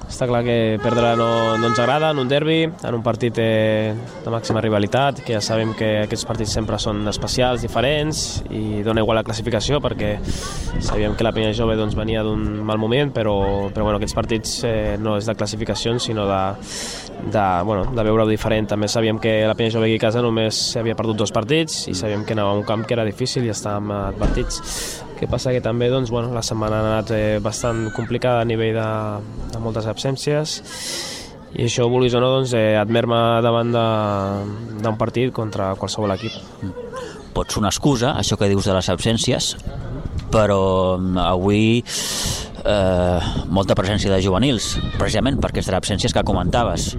està clar que perdre no, no ens agrada en un derbi, en un partit eh, de màxima rivalitat, que ja sabem que aquests partits sempre són especials, diferents, i dona igual la classificació perquè sabíem que la Penya Jove doncs, venia d'un mal moment, però, però bueno, aquests partits eh, no és de classificacions sinó de, de, bueno, de veure-ho diferent. També sabíem que la Penya Jove aquí a casa només havia perdut dos partits i sabíem que anava a un camp que era difícil i estàvem advertits. Què passa que també doncs, bueno, la setmana ha anat eh, bastant complicada a nivell de, de moltes absències i això, vulguis o no, doncs, eh, admet-me davant d'un partit contra qualsevol equip. Pot ser una excusa, això que dius de les absències, però avui eh, molta presència de juvenils, precisament per aquestes absències que comentaves.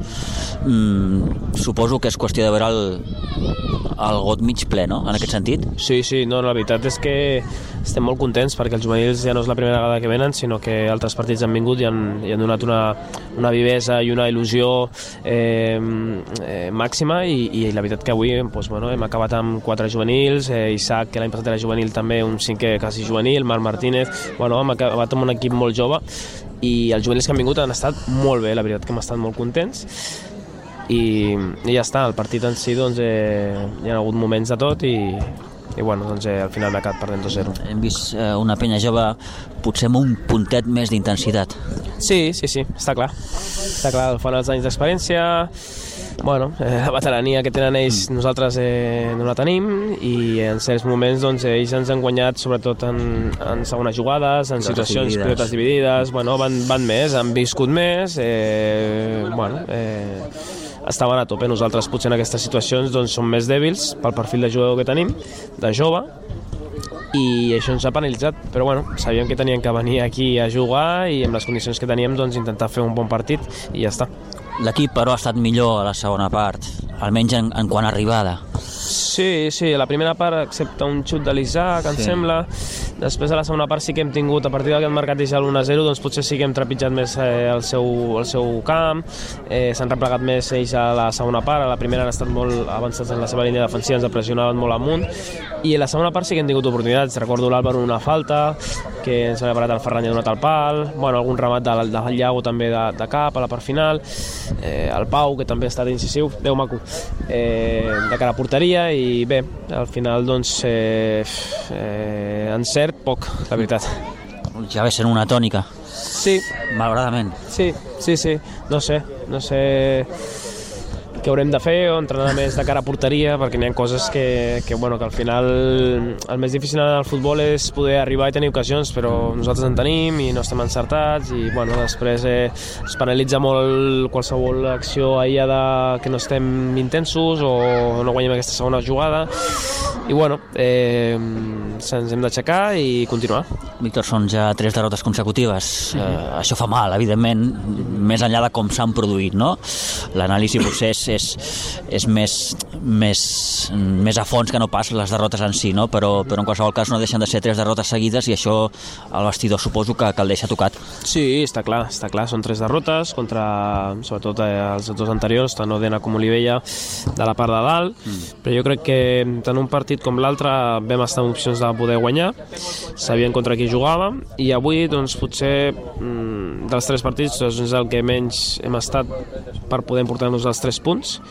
Mm, suposo que és qüestió de veure el, el got mig ple, no?, en aquest sentit? Sí, sí, no, la veritat és que estem molt contents perquè els juvenils ja no és la primera vegada que venen, sinó que altres partits han vingut i han, i han donat una, una vivesa i una il·lusió eh, eh, màxima i, i la veritat que avui doncs, bueno, hem acabat amb quatre juvenils, eh, Isaac, que l'any passat era juvenil també, un cinquè quasi juvenil, Marc Martínez, bueno, hem acabat amb un equip molt jove i els juvenils que han vingut han estat molt bé, la veritat que hem estat molt contents i, i ja està, el partit en si doncs, eh, hi ha hagut moments de tot i, i bueno, doncs, eh, al final hem acabat perdent dos zero. Hem vist eh, una Penya Jove potser amb un puntet més d'intensitat. Sí, sí, sí, està clar. Està clar, fan els anys d'experiència, bueno, eh, la veterania que tenen ells nosaltres eh, no la tenim i en certs moments doncs, ells ens han guanyat sobretot en, en segones jugades, en situacions, pilotes dividides, bueno, van, van més, han viscut més, eh, bueno, eh, estaven a tope. Nosaltres potser en aquestes situacions doncs, som més dèbils pel perfil de jugador que tenim, de jove, i això ens ha penalitzat, però bueno, sabíem que teníem que venir aquí a jugar i amb les condicions que teníem doncs, intentar fer un bon partit i ja està. L'equip però ha estat millor a la segona part, almenys en, en quant a arribada. Sí, sí, la primera part excepte un xut de l'Isaac, em sí. sembla. Després a la segona part sí que hem tingut, a partir d'aquest marcat deixar l'u a zero, doncs potser sí que hem trepitjat més eh, el, seu, el seu camp, eh, s'han replegat més ells a la segona part, a la primera han estat molt avançats en la seva línia defensiva, ens pressionaven molt amunt, i a la segona part sí que hem tingut oportunitats. Recordo l'Àlvaro una falta, que ens havia parat el Ferran i ha donat el pal, bueno, algun remat del de Llago també de, de cap a la part final, eh, el Pau, que també ha estat incisiu, Déu maco, eh, de cara a porteria, i bé, al final doncs eh, eh, encert poc, la veritat. Ja ve sent una tònica. Sí. Malauradament. Sí, sí, sí, no sé, no sé què haurem de fer o entrenar més de cara a porteria, perquè n'hi ha coses que, que, bueno, que al final el més difícil en el futbol és poder arribar i tenir ocasions, però nosaltres en tenim i no estem encertats i bueno, després eh, es penalitza molt qualsevol acció aïllada que no estem intensos o no guanyem aquesta segona jugada i bueno, eh, ens hem d'aixecar i continuar. Víctor, són ja tres derrotes consecutives. Sí. Eh, això fa mal, evidentment, més enllà de com s'han produït, no? L'anàlisi potser és, és, és més, més, més a fons que no pas les derrotes en si, no? Però, però en qualsevol cas no deixen de ser tres derrotes seguides i això el vestidor suposo que, que el deixa tocat. Sí, està clar, està clar. Són tres derrotes contra, sobretot eh, els dos anteriors, tant Odena com Olivella, de la part de dalt, mm. però jo crec que tant un partit com l'altre vam estar en opcions de poder guanyar, sabien contra qui jugàvem i avui doncs potser mm, dels tres partits doncs, és el que menys hem estat per poder emportar-nos els tres punts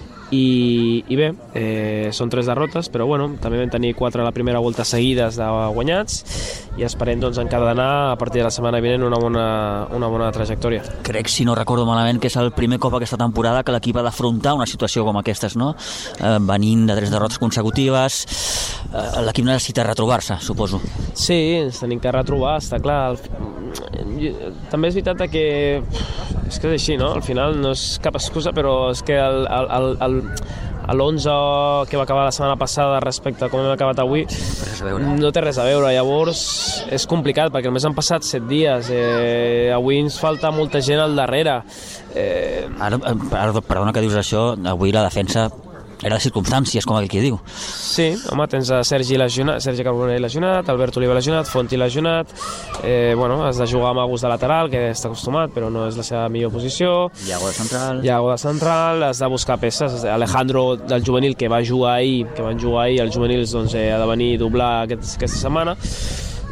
i, i bé, eh, són tres derrotes però bueno, també vam tenir quatre a la primera volta seguides de guanyats i esperem doncs encara d'anar a partir de la setmana vinent una bona, una bona trajectòria. Crec, si no recordo malament, que és el primer cop aquesta temporada que l'equip ha d'afrontar una situació com aquestes, no? Eh, venint de tres derrotes consecutives, eh, l'equip necessita retrobar-se, suposo. Sí, ens tenim que retrobar, està clar. El... També és veritat que és que és així, no? Al final no és cap excusa, però és que el, el, el, el l'onze que va acabar la setmana passada respecte a com hem acabat avui no té res a veure, llavors és complicat perquè només han passat set dies eh, avui ens falta molta gent al darrere eh... ara, perdona que dius això, avui la defensa era de circumstàncies, com aquell qui diu. Sí, home, tens a Sergi lesionat, Sergi Carbonell lesionat, Albert Oliva lesionat, Fonti lesionat, eh, bueno, has de jugar amb Agus de lateral, que està acostumat, però no és la seva millor posició. Iago de central. Iago de central, has de buscar peces. Alejandro del juvenil, que va jugar ahir, que van jugar ahir, els juvenils doncs, eh, ha de venir a doblar aquest, aquesta setmana.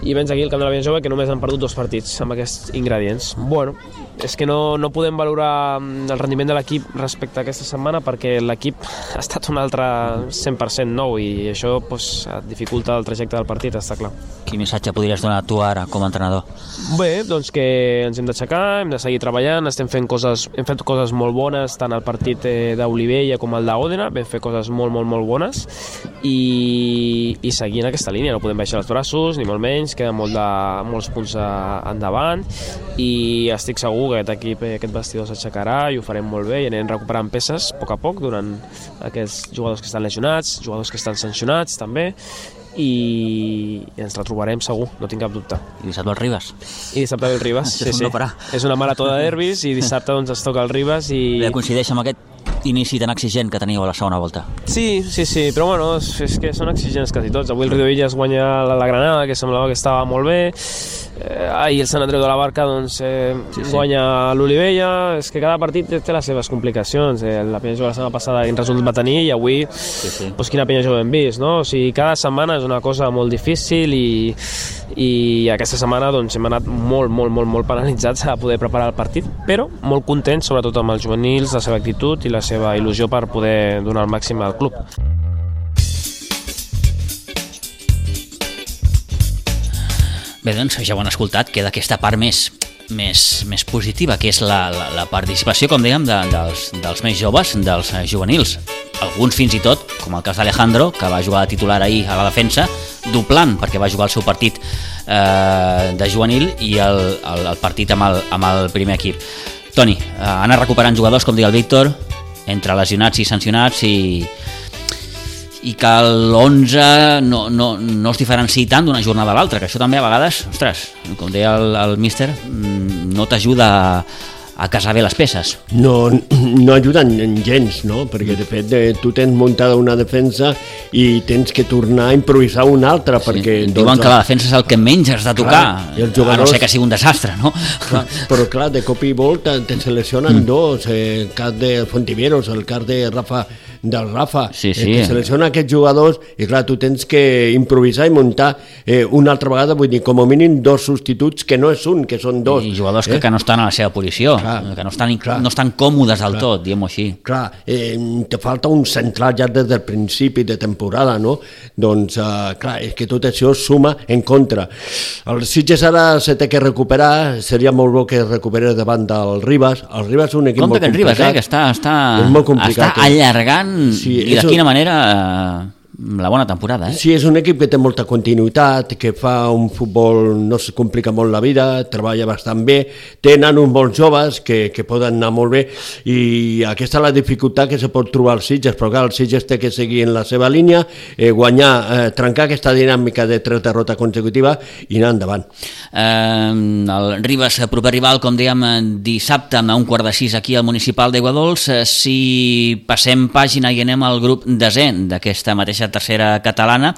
i vens aquí al camp de la Penyajove, que només han perdut dos partits amb aquests ingredients. Bueno, és que no, no podem valorar el rendiment de l'equip respecte a aquesta setmana perquè l'equip ha estat un altre cent per cent nou i això pues, dificulta el trajecte del partit, està clar. Quin missatge podries donar tu ara com a entrenador? Bé, doncs que ens hem d'aixecar, hem de seguir treballant, estem fent coses, hem fet coses molt bones, tant al partit d'Olivella com al d'Òdena, vam fer coses molt, molt, molt bones i, i seguir en aquesta línia, no podem baixar els braços, ni molt menys, queden molt de, molts punts endavant i estic segur que aquest equip, aquest vestidor s'aixecarà i ho farem molt bé i anem recuperant peces a poc a poc durant aquests jugadors que estan lesionats, jugadors que estan sancionats també i ens la trobarem segur, no tinc cap dubte. I dissabte el Ribes? I dissabte el Ribes, sí, sí. És una marató de derbis i dissabte doncs, es toca el Ribes i... Bé, coincideix amb aquest inici tan exigent que teníeu a la segona volta. Sí, sí, sí, però bueno, és, és que són exigents quasi tots. Avui el Riudevillas guanya la, la Granada, que semblava que estava molt bé. Eh, ahir el Sant Andreu de la Barca doncs, eh, sí, sí. guanya l'Olivella. És que cada partit té les seves complicacions. Eh, la Penyajove la setmana passada quin resultat va tenir i avui sí, sí. Doncs, quina Penyajove hem vist, no? O sigui, cada setmana és una cosa molt difícil i, i aquesta setmana doncs, hem anat molt, molt, molt, molt penalitzats a poder preparar el partit, però molt contents, sobretot amb els juvenils, la seva actitud i la seva il·lusió per poder donar el màxim al club. Bé, doncs ja ho han escoltat, queda aquesta part més, més, més positiva, que és la, la, la participació, com dèiem, de, dels, dels més joves, dels juvenils. Alguns fins i tot, com el cas d'Alejandro, que va jugar de titular ahir a la defensa, doblant, perquè va jugar el seu partit eh, de juvenil i el, el, el partit amb el, amb el primer equip. Toni, eh, anar recuperant jugadors, com diu el Víctor, entre lesionats i sancionats i, i que l'onze no, no, no es diferenciï tant d'una jornada a l'altra, que això també a vegades, ostres, com deia el, el míster, no t'ajuda a, a casar bé les peces. No, no ajuden gens, no? Perquè de fet tu tens muntada una defensa i tens que tornar a improvisar una altra, sí, perquè... Diuen doncs, que la defensa és el que menys has de tocar, clar, jugadors... a no ser que sigui un desastre, no? Clar, però clar, de cop i volta te seleccionen mm. dos, el cas de Fontiveros, el cas de Rafa, del Rafa, sí, sí. Eh, te selecciona aquests jugadors i clar, tu tens que improvisar i muntar eh, una altra vegada, vull dir, com a mínim dos substituts que no és un, que són dos. I jugadors eh? que, que no estan a la seva posició, clar, que no estan, clar, no estan còmodes del clar, tot, diguem-ho així. Clar, eh, te falta un central ja des del principi de temporada, no? Doncs, eh, clar, és que tot això suma en contra. El Sitges ara se té que recuperar, seria molt bo que es recuperés davant del Ribas. El Ribas és un equip Compte molt complicat. Compte que el Ribas, eh, que està, està, és molt complicat, està allargant sí, i de quina un... manera eh, la bona temporada. Eh? Sí, és un equip que té molta continuïtat, que fa un futbol, no es complica molt la vida, treballa bastant bé, té nanos molt joves que, que poden anar molt bé i aquesta és la dificultat que se pot trobar als Sitges, però clar, el Sitges té que seguir en la seva línia, eh, guanyar, eh, trencar aquesta dinàmica de tres derrotes consecutives i anar endavant. Eh, el Ribas, proper rival, com dèiem, dissabte a un quart de sis aquí al Municipal d'Aiguadols. Eh, si passem pàgina i anem al grup desè d'aquesta mateixa tercera catalana,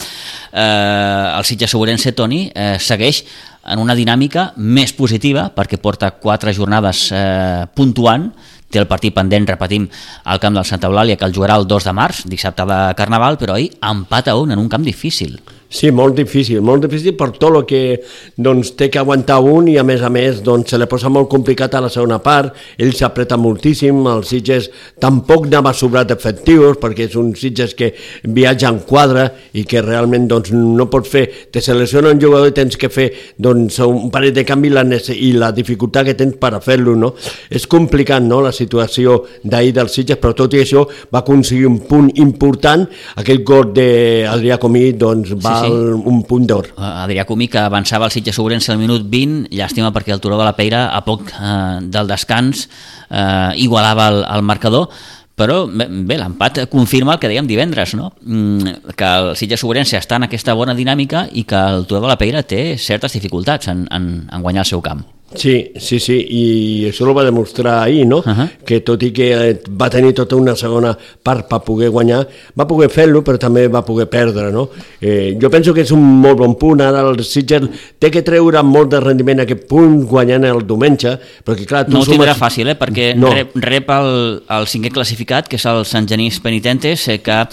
eh, el Sitges Ourense, Toni, eh, segueix en una dinàmica més positiva perquè porta quatre jornades eh, puntuant, té el partit pendent, repetim, al camp del Santa Eulàlia, que el jugarà el dos de març, dissabte de Carnaval, però ahir empat a un en un camp difícil. Sí, molt difícil, molt difícil per tot el que doncs, té que aguantar un i a més a més doncs, se li posa molt complicat a la segona part, ell s'apreta moltíssim, el Sitges tampoc anava sobrat d'efectius perquè és un Sitges que viatja en quadre i que realment doncs, no pots fer, te selecciona un jugador i tens que fer doncs, un parell de canvi la i la dificultat que tens per a fer-lo, no? És complicat, no?, la situació d'ahir del Sitges, però tot i això va aconseguir un punt important, aquell gol d'Adrià Comí doncs, va sí, sí. un punt d'or. Adrià Comí, que avançava el Sitges Ourense al minut vint, llàstima perquè el Turó de la Peira a poc eh, del descans eh, igualava el, el marcador, però bé, bé l'empat confirma el que dèiem divendres, no? Que el Sitges Ourense està en aquesta bona dinàmica i que el Turó de la Peira té certes dificultats en, en, en guanyar el seu camp. Sí, sí, sí, i això ho va demostrar ahir, no? Uh-huh. Que tot i que va tenir tota una segona part per poder guanyar, va poder fer-lo, però també va poder perdre, no? Eh, jo penso que és un molt bon punt, ara el Sitges té que treure molt de rendiment aquest punt guanyant el diumenge, perquè clar... Tu no ho sumes... tindrà fàcil, eh? Perquè no. rep, rep el, el cinquè classificat, que és el Sant Genís Penitentes, que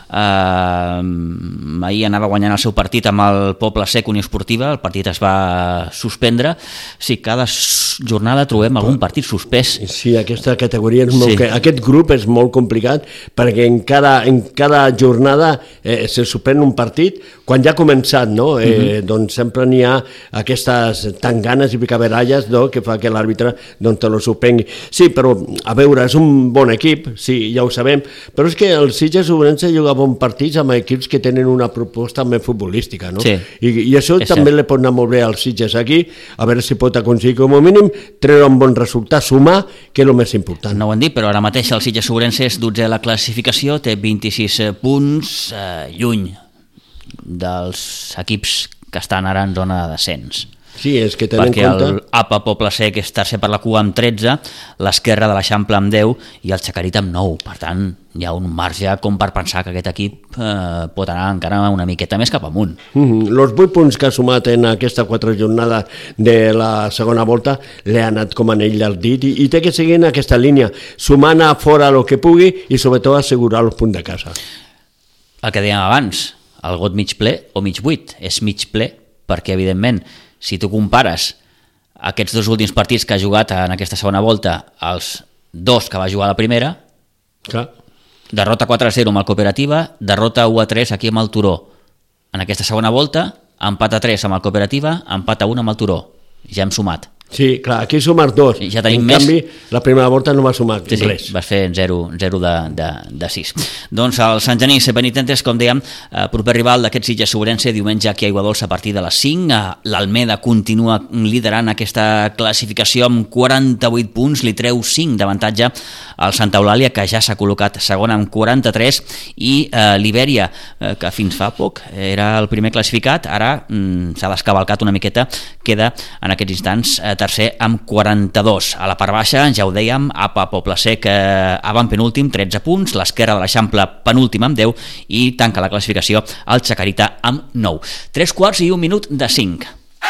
eh, ahir anava guanyant el seu partit amb el Poble Sec Unió Esportiva, el partit es va suspendre. Sí, cada jornada trobem algun partit suspès. Sí, aquesta categoria és molt... Sí. Aquest grup és molt complicat perquè en cada, en cada jornada eh, se suspèn un partit quan ja ha començat, no? Eh, uh-huh. Doncs sempre n'hi ha aquestes tanganes i picabaralles, no? Que fa que l'àrbitre doncs, te lo suspengui. Sí, però a veure, és un bon equip, sí, ja ho sabem, però és que el Sitges Ourense juga bons partits amb equips que tenen una proposta més futbolística, no? Sí, I, i això també cert. Li pot anar molt bé als Sitges aquí, a veure si pot aconseguir com a mínim treure un bon resultat, sumar, que és el més important. No ho han dit, però ara mateix el Sitges Ourense és dotzè a la classificació, té vint-i-sis punts, eh, lluny dels equips que estan ara en zona de descens. Sí, és que tenen perquè compte... el A P A Poble Sec és tercer per la cua amb tretze, l'Esquerra de l'Eixample amb deu i el Xacarit amb nou. Per tant, hi ha un marge com per pensar que aquest equip eh, pot anar encara una miqueta més cap amunt. Mm-hmm. Los vuit punts que ha sumat en aquesta quatre jornada de la segona volta li ha anat com anell al dit i, i té que seguir en aquesta línia, sumant a fora el que pugui i sobretot assegurar els punts de casa. El que dèiem abans, el got mig ple o mig buit, és mig ple perquè evidentment si tu compares aquests dos últims partits que ha jugat en aquesta segona volta, els dos que va jugar a la primera, clar. Derrota quatre a zero amb el Cooperativa, derrota u a tres aquí amb el Turó. En aquesta segona volta, empat a tres amb el Cooperativa, empat a un amb el Turó. Ja hem sumat. Sí, clar, aquí sumar dos. Ja tenim en més... canvi, la primera volta no va sumar sí, res. Sí, vas fer zero de, de, de sis. Doncs el Sant Genís Benitentes, com dèiem, eh, proper rival d'aquest Sitges Ourense, diumenge aquí a Aiguadols a partir de les cinc. Eh, L'Almeda continua liderant aquesta classificació amb quaranta-vuit punts, li treu cinc d'avantatge al Santa Eulàlia, que ja s'ha col·locat segona amb quaranta-tres, i eh, l'Ibèria, eh, que fins fa poc era el primer classificat, ara mm, s'ha descavalcat una miqueta, queda en aquests instants eh, tercer amb quaranta-dos. A la part baixa, ja ho dèiem, A P A Poble Sec eh, avant penúltim, tretze punts, l'Esquerra de l'Eixample penúltim amb deu i tanca la classificació el Xacarita amb nou. Tres quarts i un minut de cinc.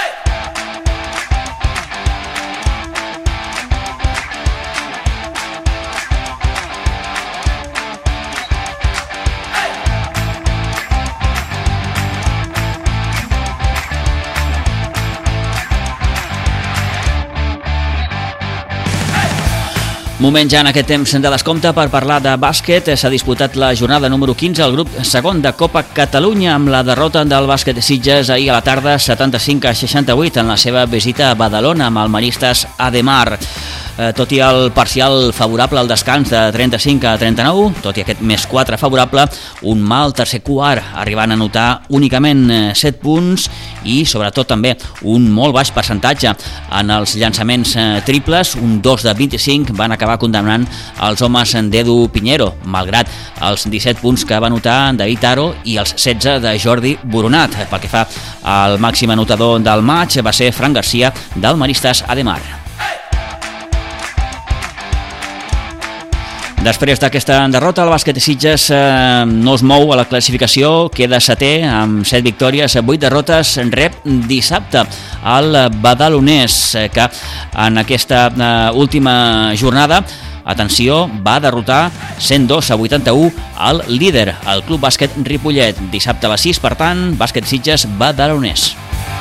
Moment ja en aquest temps de descompte per parlar de bàsquet. S'ha disputat la jornada número quinze al grup segon de Copa Catalunya amb la derrota del bàsquet Sitges ahir a la tarda setanta-cinc a seixanta-vuit en la seva visita a Badalona amb el Maristes Ademar. Eh, tot i el parcial favorable al descans de trenta-cinc a trenta-nou, tot i aquest més quatre favorable, un mal tercer quart, arribant a notar únicament set punts i sobretot també un molt baix percentatge en els llançaments triples, un dos de vint-i-cinc, van acabar condemnant els homes d'Edu Pinheiro, malgrat els disset punts que va anotar David Aro i els setze de Jordi Boronat. Pel que fa al màxim anotador del maig va ser Fran Garcia del Maristes Ademar. Després d'aquesta derrota, el bàsquet de Sitges eh, no es mou a la classificació, queda setè amb set victòries, vuit derrotes, rep dissabte al Badalonès, que en aquesta eh, última jornada, atenció, va derrotar cent dos a vuitanta-u al líder, el Club Bàsquet Ripollet. Dissabte a les sis, per tant, bàsquet Sitges Badalonès.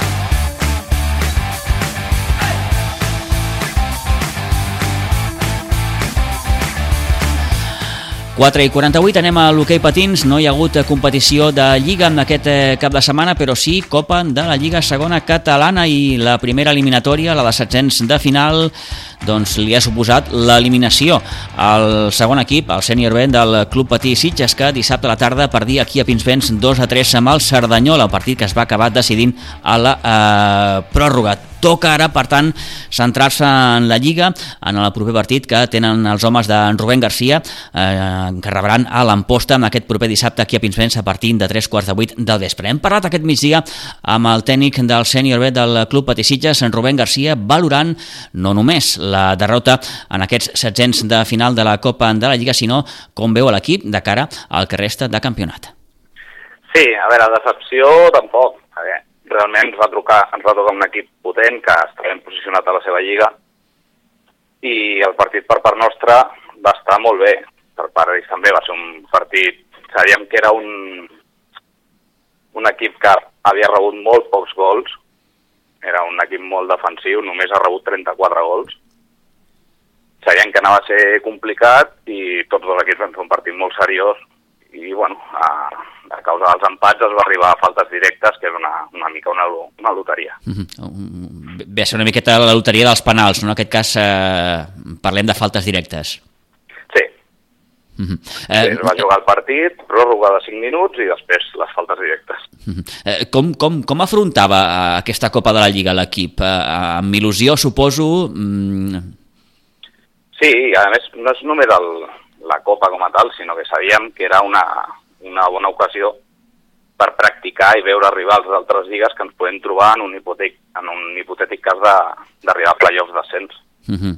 quatre i quaranta-vuit, anem a l'hoquei patins. No hi ha hagut competició de Lliga en aquest cap de setmana, però sí Copa de la Lliga Segona Catalana i la primera eliminatòria, la de setzents de final, doncs li ha suposat l'eliminació al segon equip, el sènior B del Club Patí Sitges, que dissabte a la tarda perdia aquí a Pinsbens dos a tres amb el Cerdanyola, un partit que es va acabar decidint a la eh, pròrroga. Toca ara, per tant, centrar-se en la Lliga, en el proper partit que tenen els homes d'en Rubén Garcia, eh, que rebran a l'Amposta en aquest proper dissabte aquí a Pinsbens a partir de tres quarts de vuit del vespre. Hem parlat aquest migdia amb el tècnic del sènior B del Club Patí Sitges, en Rubén Garcia, valorant no només la derrota en aquests setzents de final de la Copa de la Lliga, sinó com veu l'equip de cara al que resta de campionat. Sí, a veure, decepció tampoc, perquè realment ens va trucar, ens va tocar un equip potent que està ben posicionat a la seva lliga i el partit per part nostra va estar molt bé. Per part d'ells també va ser un partit sabíem que era un, un equip que havia rebut molt pocs gols, era un equip molt defensiu, només ha rebut trenta-quatre gols. Sabíem que anava a ser complicat i tots dos equips van fer un partit molt seriós i, bueno, a, a causa dels empats es va arribar a faltes directes, que és una, una mica una, una loteria. Mm-hmm. Ve a ser una miqueta la loteria dels penals, no? En aquest cas eh, parlem de faltes directes. Sí. Mm-hmm. Eh, sí, es va jugar el partit, pròrroga de cinc minuts i després les faltes directes. Mm-hmm. Eh, com, com, com afrontava aquesta Copa de la Lliga l'equip? Eh, amb il·lusió, suposo... Mm... Sí, a més, no és només el, la Copa com a tal, sinó que sabíem que era una, una bona ocasió per practicar i veure rivals d'altres lligues que ens podem trobar en un hipotètic, en un hipotètic cas d'arribar a play-offs d'ascens. Mm-hmm.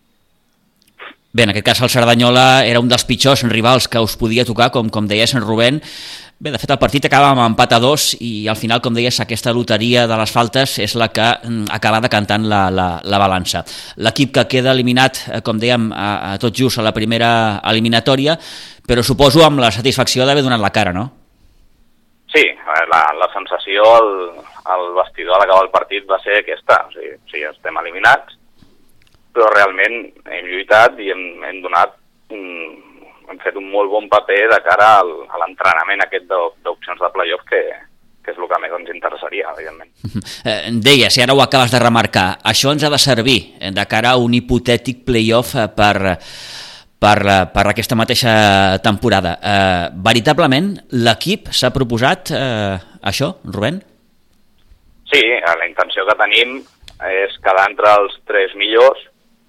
Bé, en aquest cas el Cerdanyola era un dels pitjors rivals que us podia tocar, com, com deies en Rubén. Bé, de fet el partit acaba amb empat a dos i al final, com deies, aquesta loteria de les faltes és la que acaba decantant la, la, la balança. L'equip que queda eliminat, com dèiem, a, a tot just a la primera eliminatòria, però suposo amb la satisfacció d'haver donat la cara, no? Sí, la, la sensació al, al vestidor a l'acabar el partit va ser aquesta, o sigui, sí, estem eliminats, però realment hem lluitat i hem, hem donat un, hem fet un molt bon paper de cara al, a l'entrenament aquest d'opcions de playoff que, que és el que més ens interessaria, evidentment. Eh, deies, i ara ho acabes de remarcar, això ens ha de servir de cara a un hipotètic playoff per, per, per aquesta mateixa temporada. Eh, veritablement, l'equip s'ha proposat eh, això, Rubén? Sí, la intenció que tenim és quedar entre els tres millors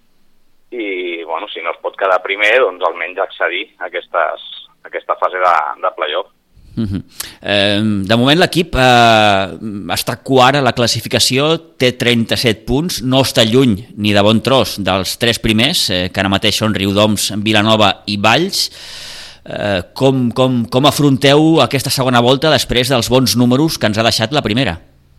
i, bueno, si no es pot quedar primer, doncs almenys accedir a, aquestes, a aquesta fase de, de playoff. Uh-huh. Eh, de moment l'equip eh, està quart a la classificació, té trenta-set punts, no està lluny ni de bon tros dels tres primers, eh, que ara mateix són Riudoms, Vilanova i Valls. Eh, com, com, com afronteu aquesta segona volta després dels bons números que ens ha deixat la primera?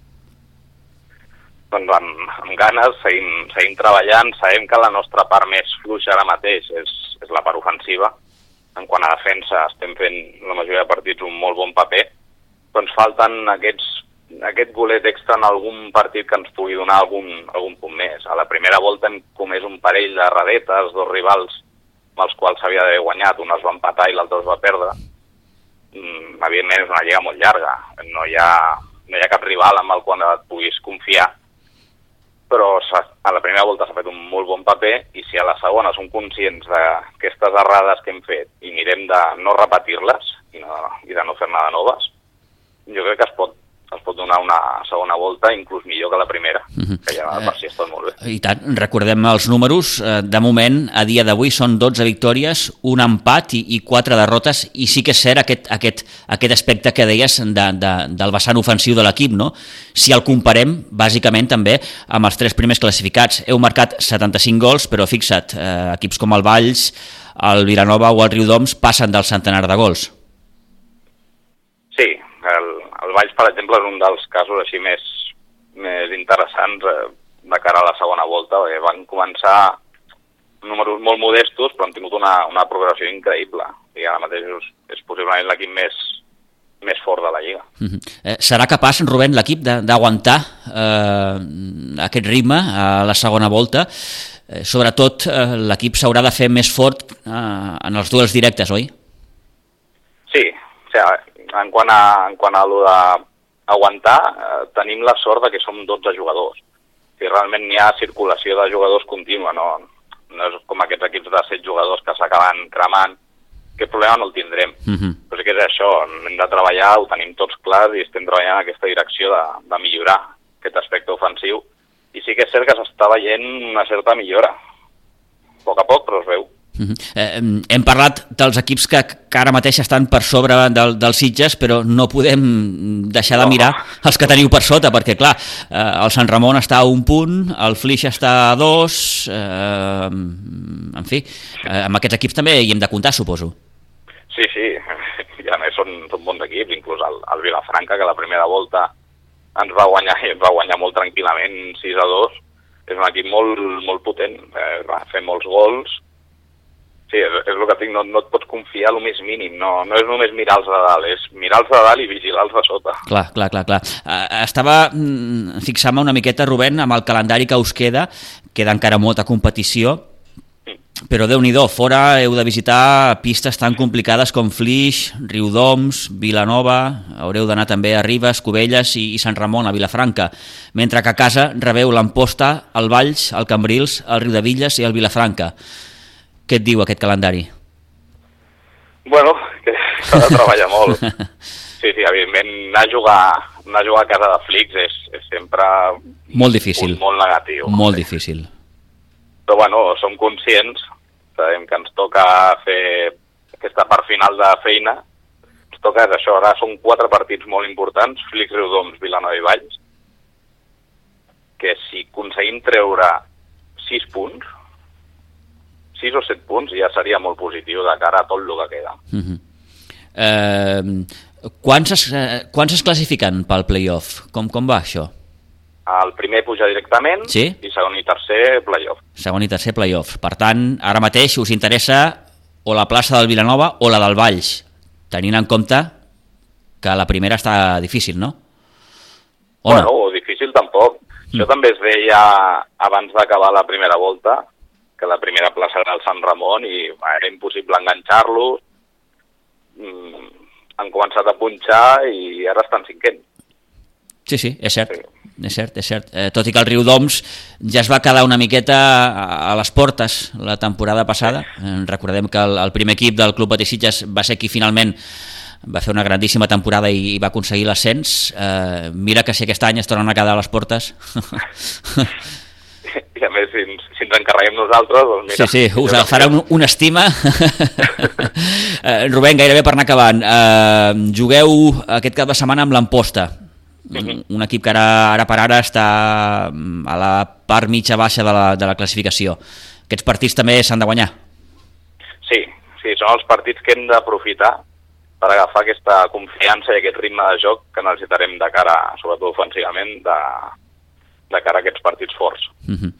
Doncs amb, amb ganes, seguim, seguim treballant, sabem que la nostra part més fluixa ara mateix és, és la part ofensiva. En quant a defensa estem fent la majoria de partits un molt bon paper, però ens falten aquests, aquest golet extra en algun partit que ens pugui donar algun, algun punt més. A la primera volta hem comès un parell de radetes, dos rivals amb els quals s'havia d'haver guanyat, un es va empatar i l'altre es va perdre. Mm, evidentment és una lliga molt llarga, no hi ha, no hi ha cap rival amb el qual et puguis confiar, però a la primera volta s'ha fet un molt bon paper i si a la segona som conscients d'aquestes errades que hem fet i mirem de no repetir-les i, no, i de no fer-ne de noves, jo crec que es pot, es pot donar una segona volta inclús millor que la primera, uh-huh. que ja per si es tot molt bé. I tant, recordem els números, de moment, a dia d'avui són dotze victòries, un empat i, i quatre derrotes, i sí que és cert aquest, aquest, aquest aspecte que deies de, de, del vessant ofensiu de l'equip, no? Si el comparem, bàsicament, també amb els tres primers classificats. Heu marcat setanta-cinc gols, però fixa't, eh, equips com el Valls, el Vilanova o el Riudoms passen del centenar de gols. Sí, el, el Valls, per exemple, és un dels casos així més, més interessants eh, de cara a la segona volta, perquè van començar números molt modestos, però han tingut una, una progressió increïble. I ara mateix és, és possiblement l'equip més, més fort de la Lliga. Uh-huh. Eh, serà capaç, Rubén, l'equip d'aguantar eh, aquest ritme a la segona volta? Eh, sobretot, eh, l'equip s'haurà de fer més fort eh, en els duels directes, oi? Sí, o sigui, en quant a, en quant a allò d'aguantar, eh, tenim la sort de que som dotze jugadors. Si realment n'hi ha circulació de jugadors contínua, no, no és com aquests equips de set jugadors que s'acaben cremant, aquest problema no el tindrem. Uh-huh. Però sí que és això, hem de treballar, ho tenim tots clars i estem treballant en aquesta direcció de, de millorar aquest aspecte ofensiu. I sí que és cert que s'està veient una certa millora. A poc a poc, però es veu. Uh-huh. eh, hem parlat dels equips que, que ara mateix estan per sobre del, dels Sitges, però no podem deixar de mirar els que teniu per sota, perquè clar, eh, el Sant Ramon està a un punt, el Flix està a dos, eh, en fi, eh, amb aquests equips també hi hem de comptar, suposo. Sí, sí, i a més són, són bons equips, inclús el, el Vilafranca, que la primera volta ens va guanyar i ens va guanyar molt tranquil·lament sis a dos, és un equip molt, molt potent, eh, va fer molts gols. Sí, és, és el que tinc, no, no et pots confiar el més mínim, no, no és només mirar els de dalt, és mirar els de dalt i vigilar els de sota. Clar, clar, clar, clar. Estava fixant-me una miqueta, Rubén, amb el calendari que us queda, queda encara molta competició, però Déu-n'hi-do, fora heu de visitar pistes tan complicades com Flix, Riudoms, Vilanova, haureu d'anar també a Ribes, Cubelles i, i Sant Ramon, a Vilafranca, mentre que a casa rebeu l'Amposta, el Valls, el Cambrils, el Riudevilles i el Vilafranca. Què et diu aquest calendari? Bueno, que s'ha de treballar molt. Sí, sí, evidentment, anar a jugar, anar a, jugar a casa de Flix és, és sempre molt difícil. Molt negatiu. Molt difícil. Però bueno, som conscients, sabem que ens toca fer aquesta part final de feina, ens toca és això, ara són quatre partits molt importants, Flix, Riudoms, Vilanova i Valls, que si aconseguim treure sis punts, sis o set punts, ja seria molt positiu de cara a tot el que queda. Uh-huh. eh, quants, es, eh, quants es classifiquen pel play-off? Com, com va això? El primer puja directament, sí? I segon i tercer play-off. Segon i tercer play-off. Per tant, ara mateix us interessa o la plaça del Vilanova o la del Valls, tenint en compte que la primera està difícil, no? O bueno, no? Difícil tampoc. Mm. Jo també es deia abans d'acabar la primera volta que la primera plaça era el Sant Ramon i era impossible enganxar-lo. Mm, han començat a punxar i ara estan cinquent. Sí, sí, és cert. Sí. És cert, és cert. Eh, tot i que el Riudoms ja es va quedar una miqueta a, a les portes la temporada passada. Eh, recordem que el, el primer equip del Club Patí Sitges va ser qui finalment va fer una grandíssima temporada i, i va aconseguir l'ascens. Eh, mira que si aquest any es tornen a quedar a les portes. I a més, si, si ens encarreguem nosaltres, doncs mira... Sí, sí, us farà un, una estima. eh, Rubén, gairebé per anar acabant. Eh, jugueu aquest cap de setmana amb l'Amposta. Uh-huh. Un equip que ara, ara per ara està a la part mitja baixa de la, de la classificació. Aquests partits també s'han de guanyar. Sí, sí, són els partits que hem d'aprofitar per agafar aquesta confiança i aquest ritme de joc que necessitarem de cara, sobretot ofensivament, de, de cara a aquests partits forts. Uh-huh.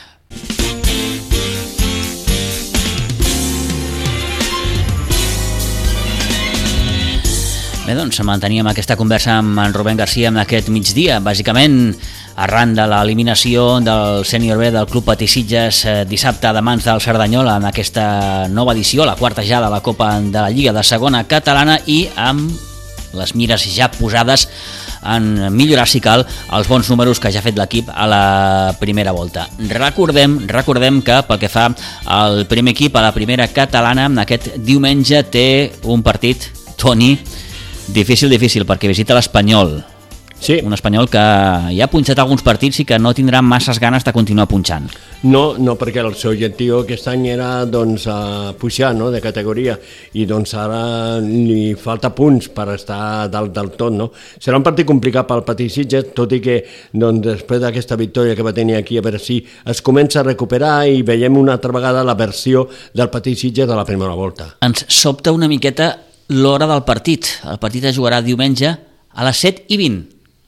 Bé, doncs manteníem aquesta conversa amb en Rubén García en aquest migdia, bàsicament arran de l'eliminació del sènior B del Club Patí Sitges dissabte de mans del Cerdanyola en aquesta nova edició, la quarta ja de la Copa de la Lliga de Segona Catalana, i amb les mires ja posades en millorar, si cal, els bons números que ja ha fet l'equip a la primera volta. Recordem, recordem que pel que fa al primer equip, a la primera catalana, aquest diumenge té un partit, Toni, difícil, difícil, perquè visita l'Espanyol. Sí. Un Espanyol que ja ha punxat alguns partits i que no tindrà masses ganes de continuar punxant. No, no, perquè el seu objectiu aquest any era doncs, a pujar, no?, de categoria, i doncs ara li falta punts per estar dalt del tot, no? Serà un partit complicat pel Patí Sitges, tot i que doncs, després d'aquesta victòria que va tenir aquí, a veure si es comença a recuperar i veiem una altra vegada la versió del Patí Sitges de la primera volta. Ens sobta una miqueta l'hora del partit. El partit es jugarà diumenge a les set i vint.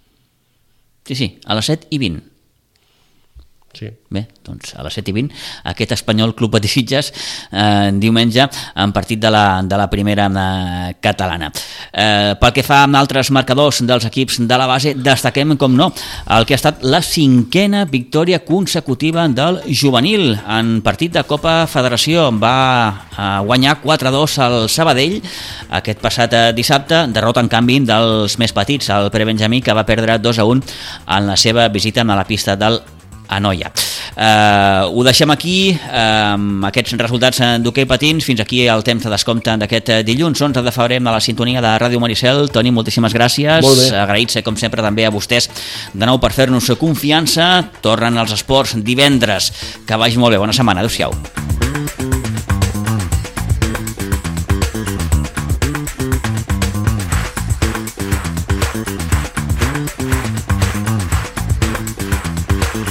Sí, sí, a les set i vint. Sí. Bé, doncs a les set i vint aquest Espanyol Club Patí Sitges eh, diumenge en partit de la, de la primera eh, catalana. Eh, pel que fa a altres marcadors dels equips de la base, destaquem, com no, el que ha estat la cinquena victòria consecutiva del juvenil en partit de Copa Federació. Va eh, guanyar quatre a dos al Sabadell aquest passat eh, dissabte, derrota en canvi dels més petits, el Prebenjamí, que va perdre dos a un en la seva visita a la pista del Anoia. Uh, ho deixem aquí uh, amb aquests resultats d'hoquei patins. Fins aquí el temps de descompte d'aquest dilluns onze de febrer a la sintonia de Ràdio Maricel. Toni, moltíssimes gràcies. Agraïts com sempre també a vostès de nou per fer-nos confiança. Tornen els esports divendres. Que vagi molt bé, bona setmana, adéu-siau.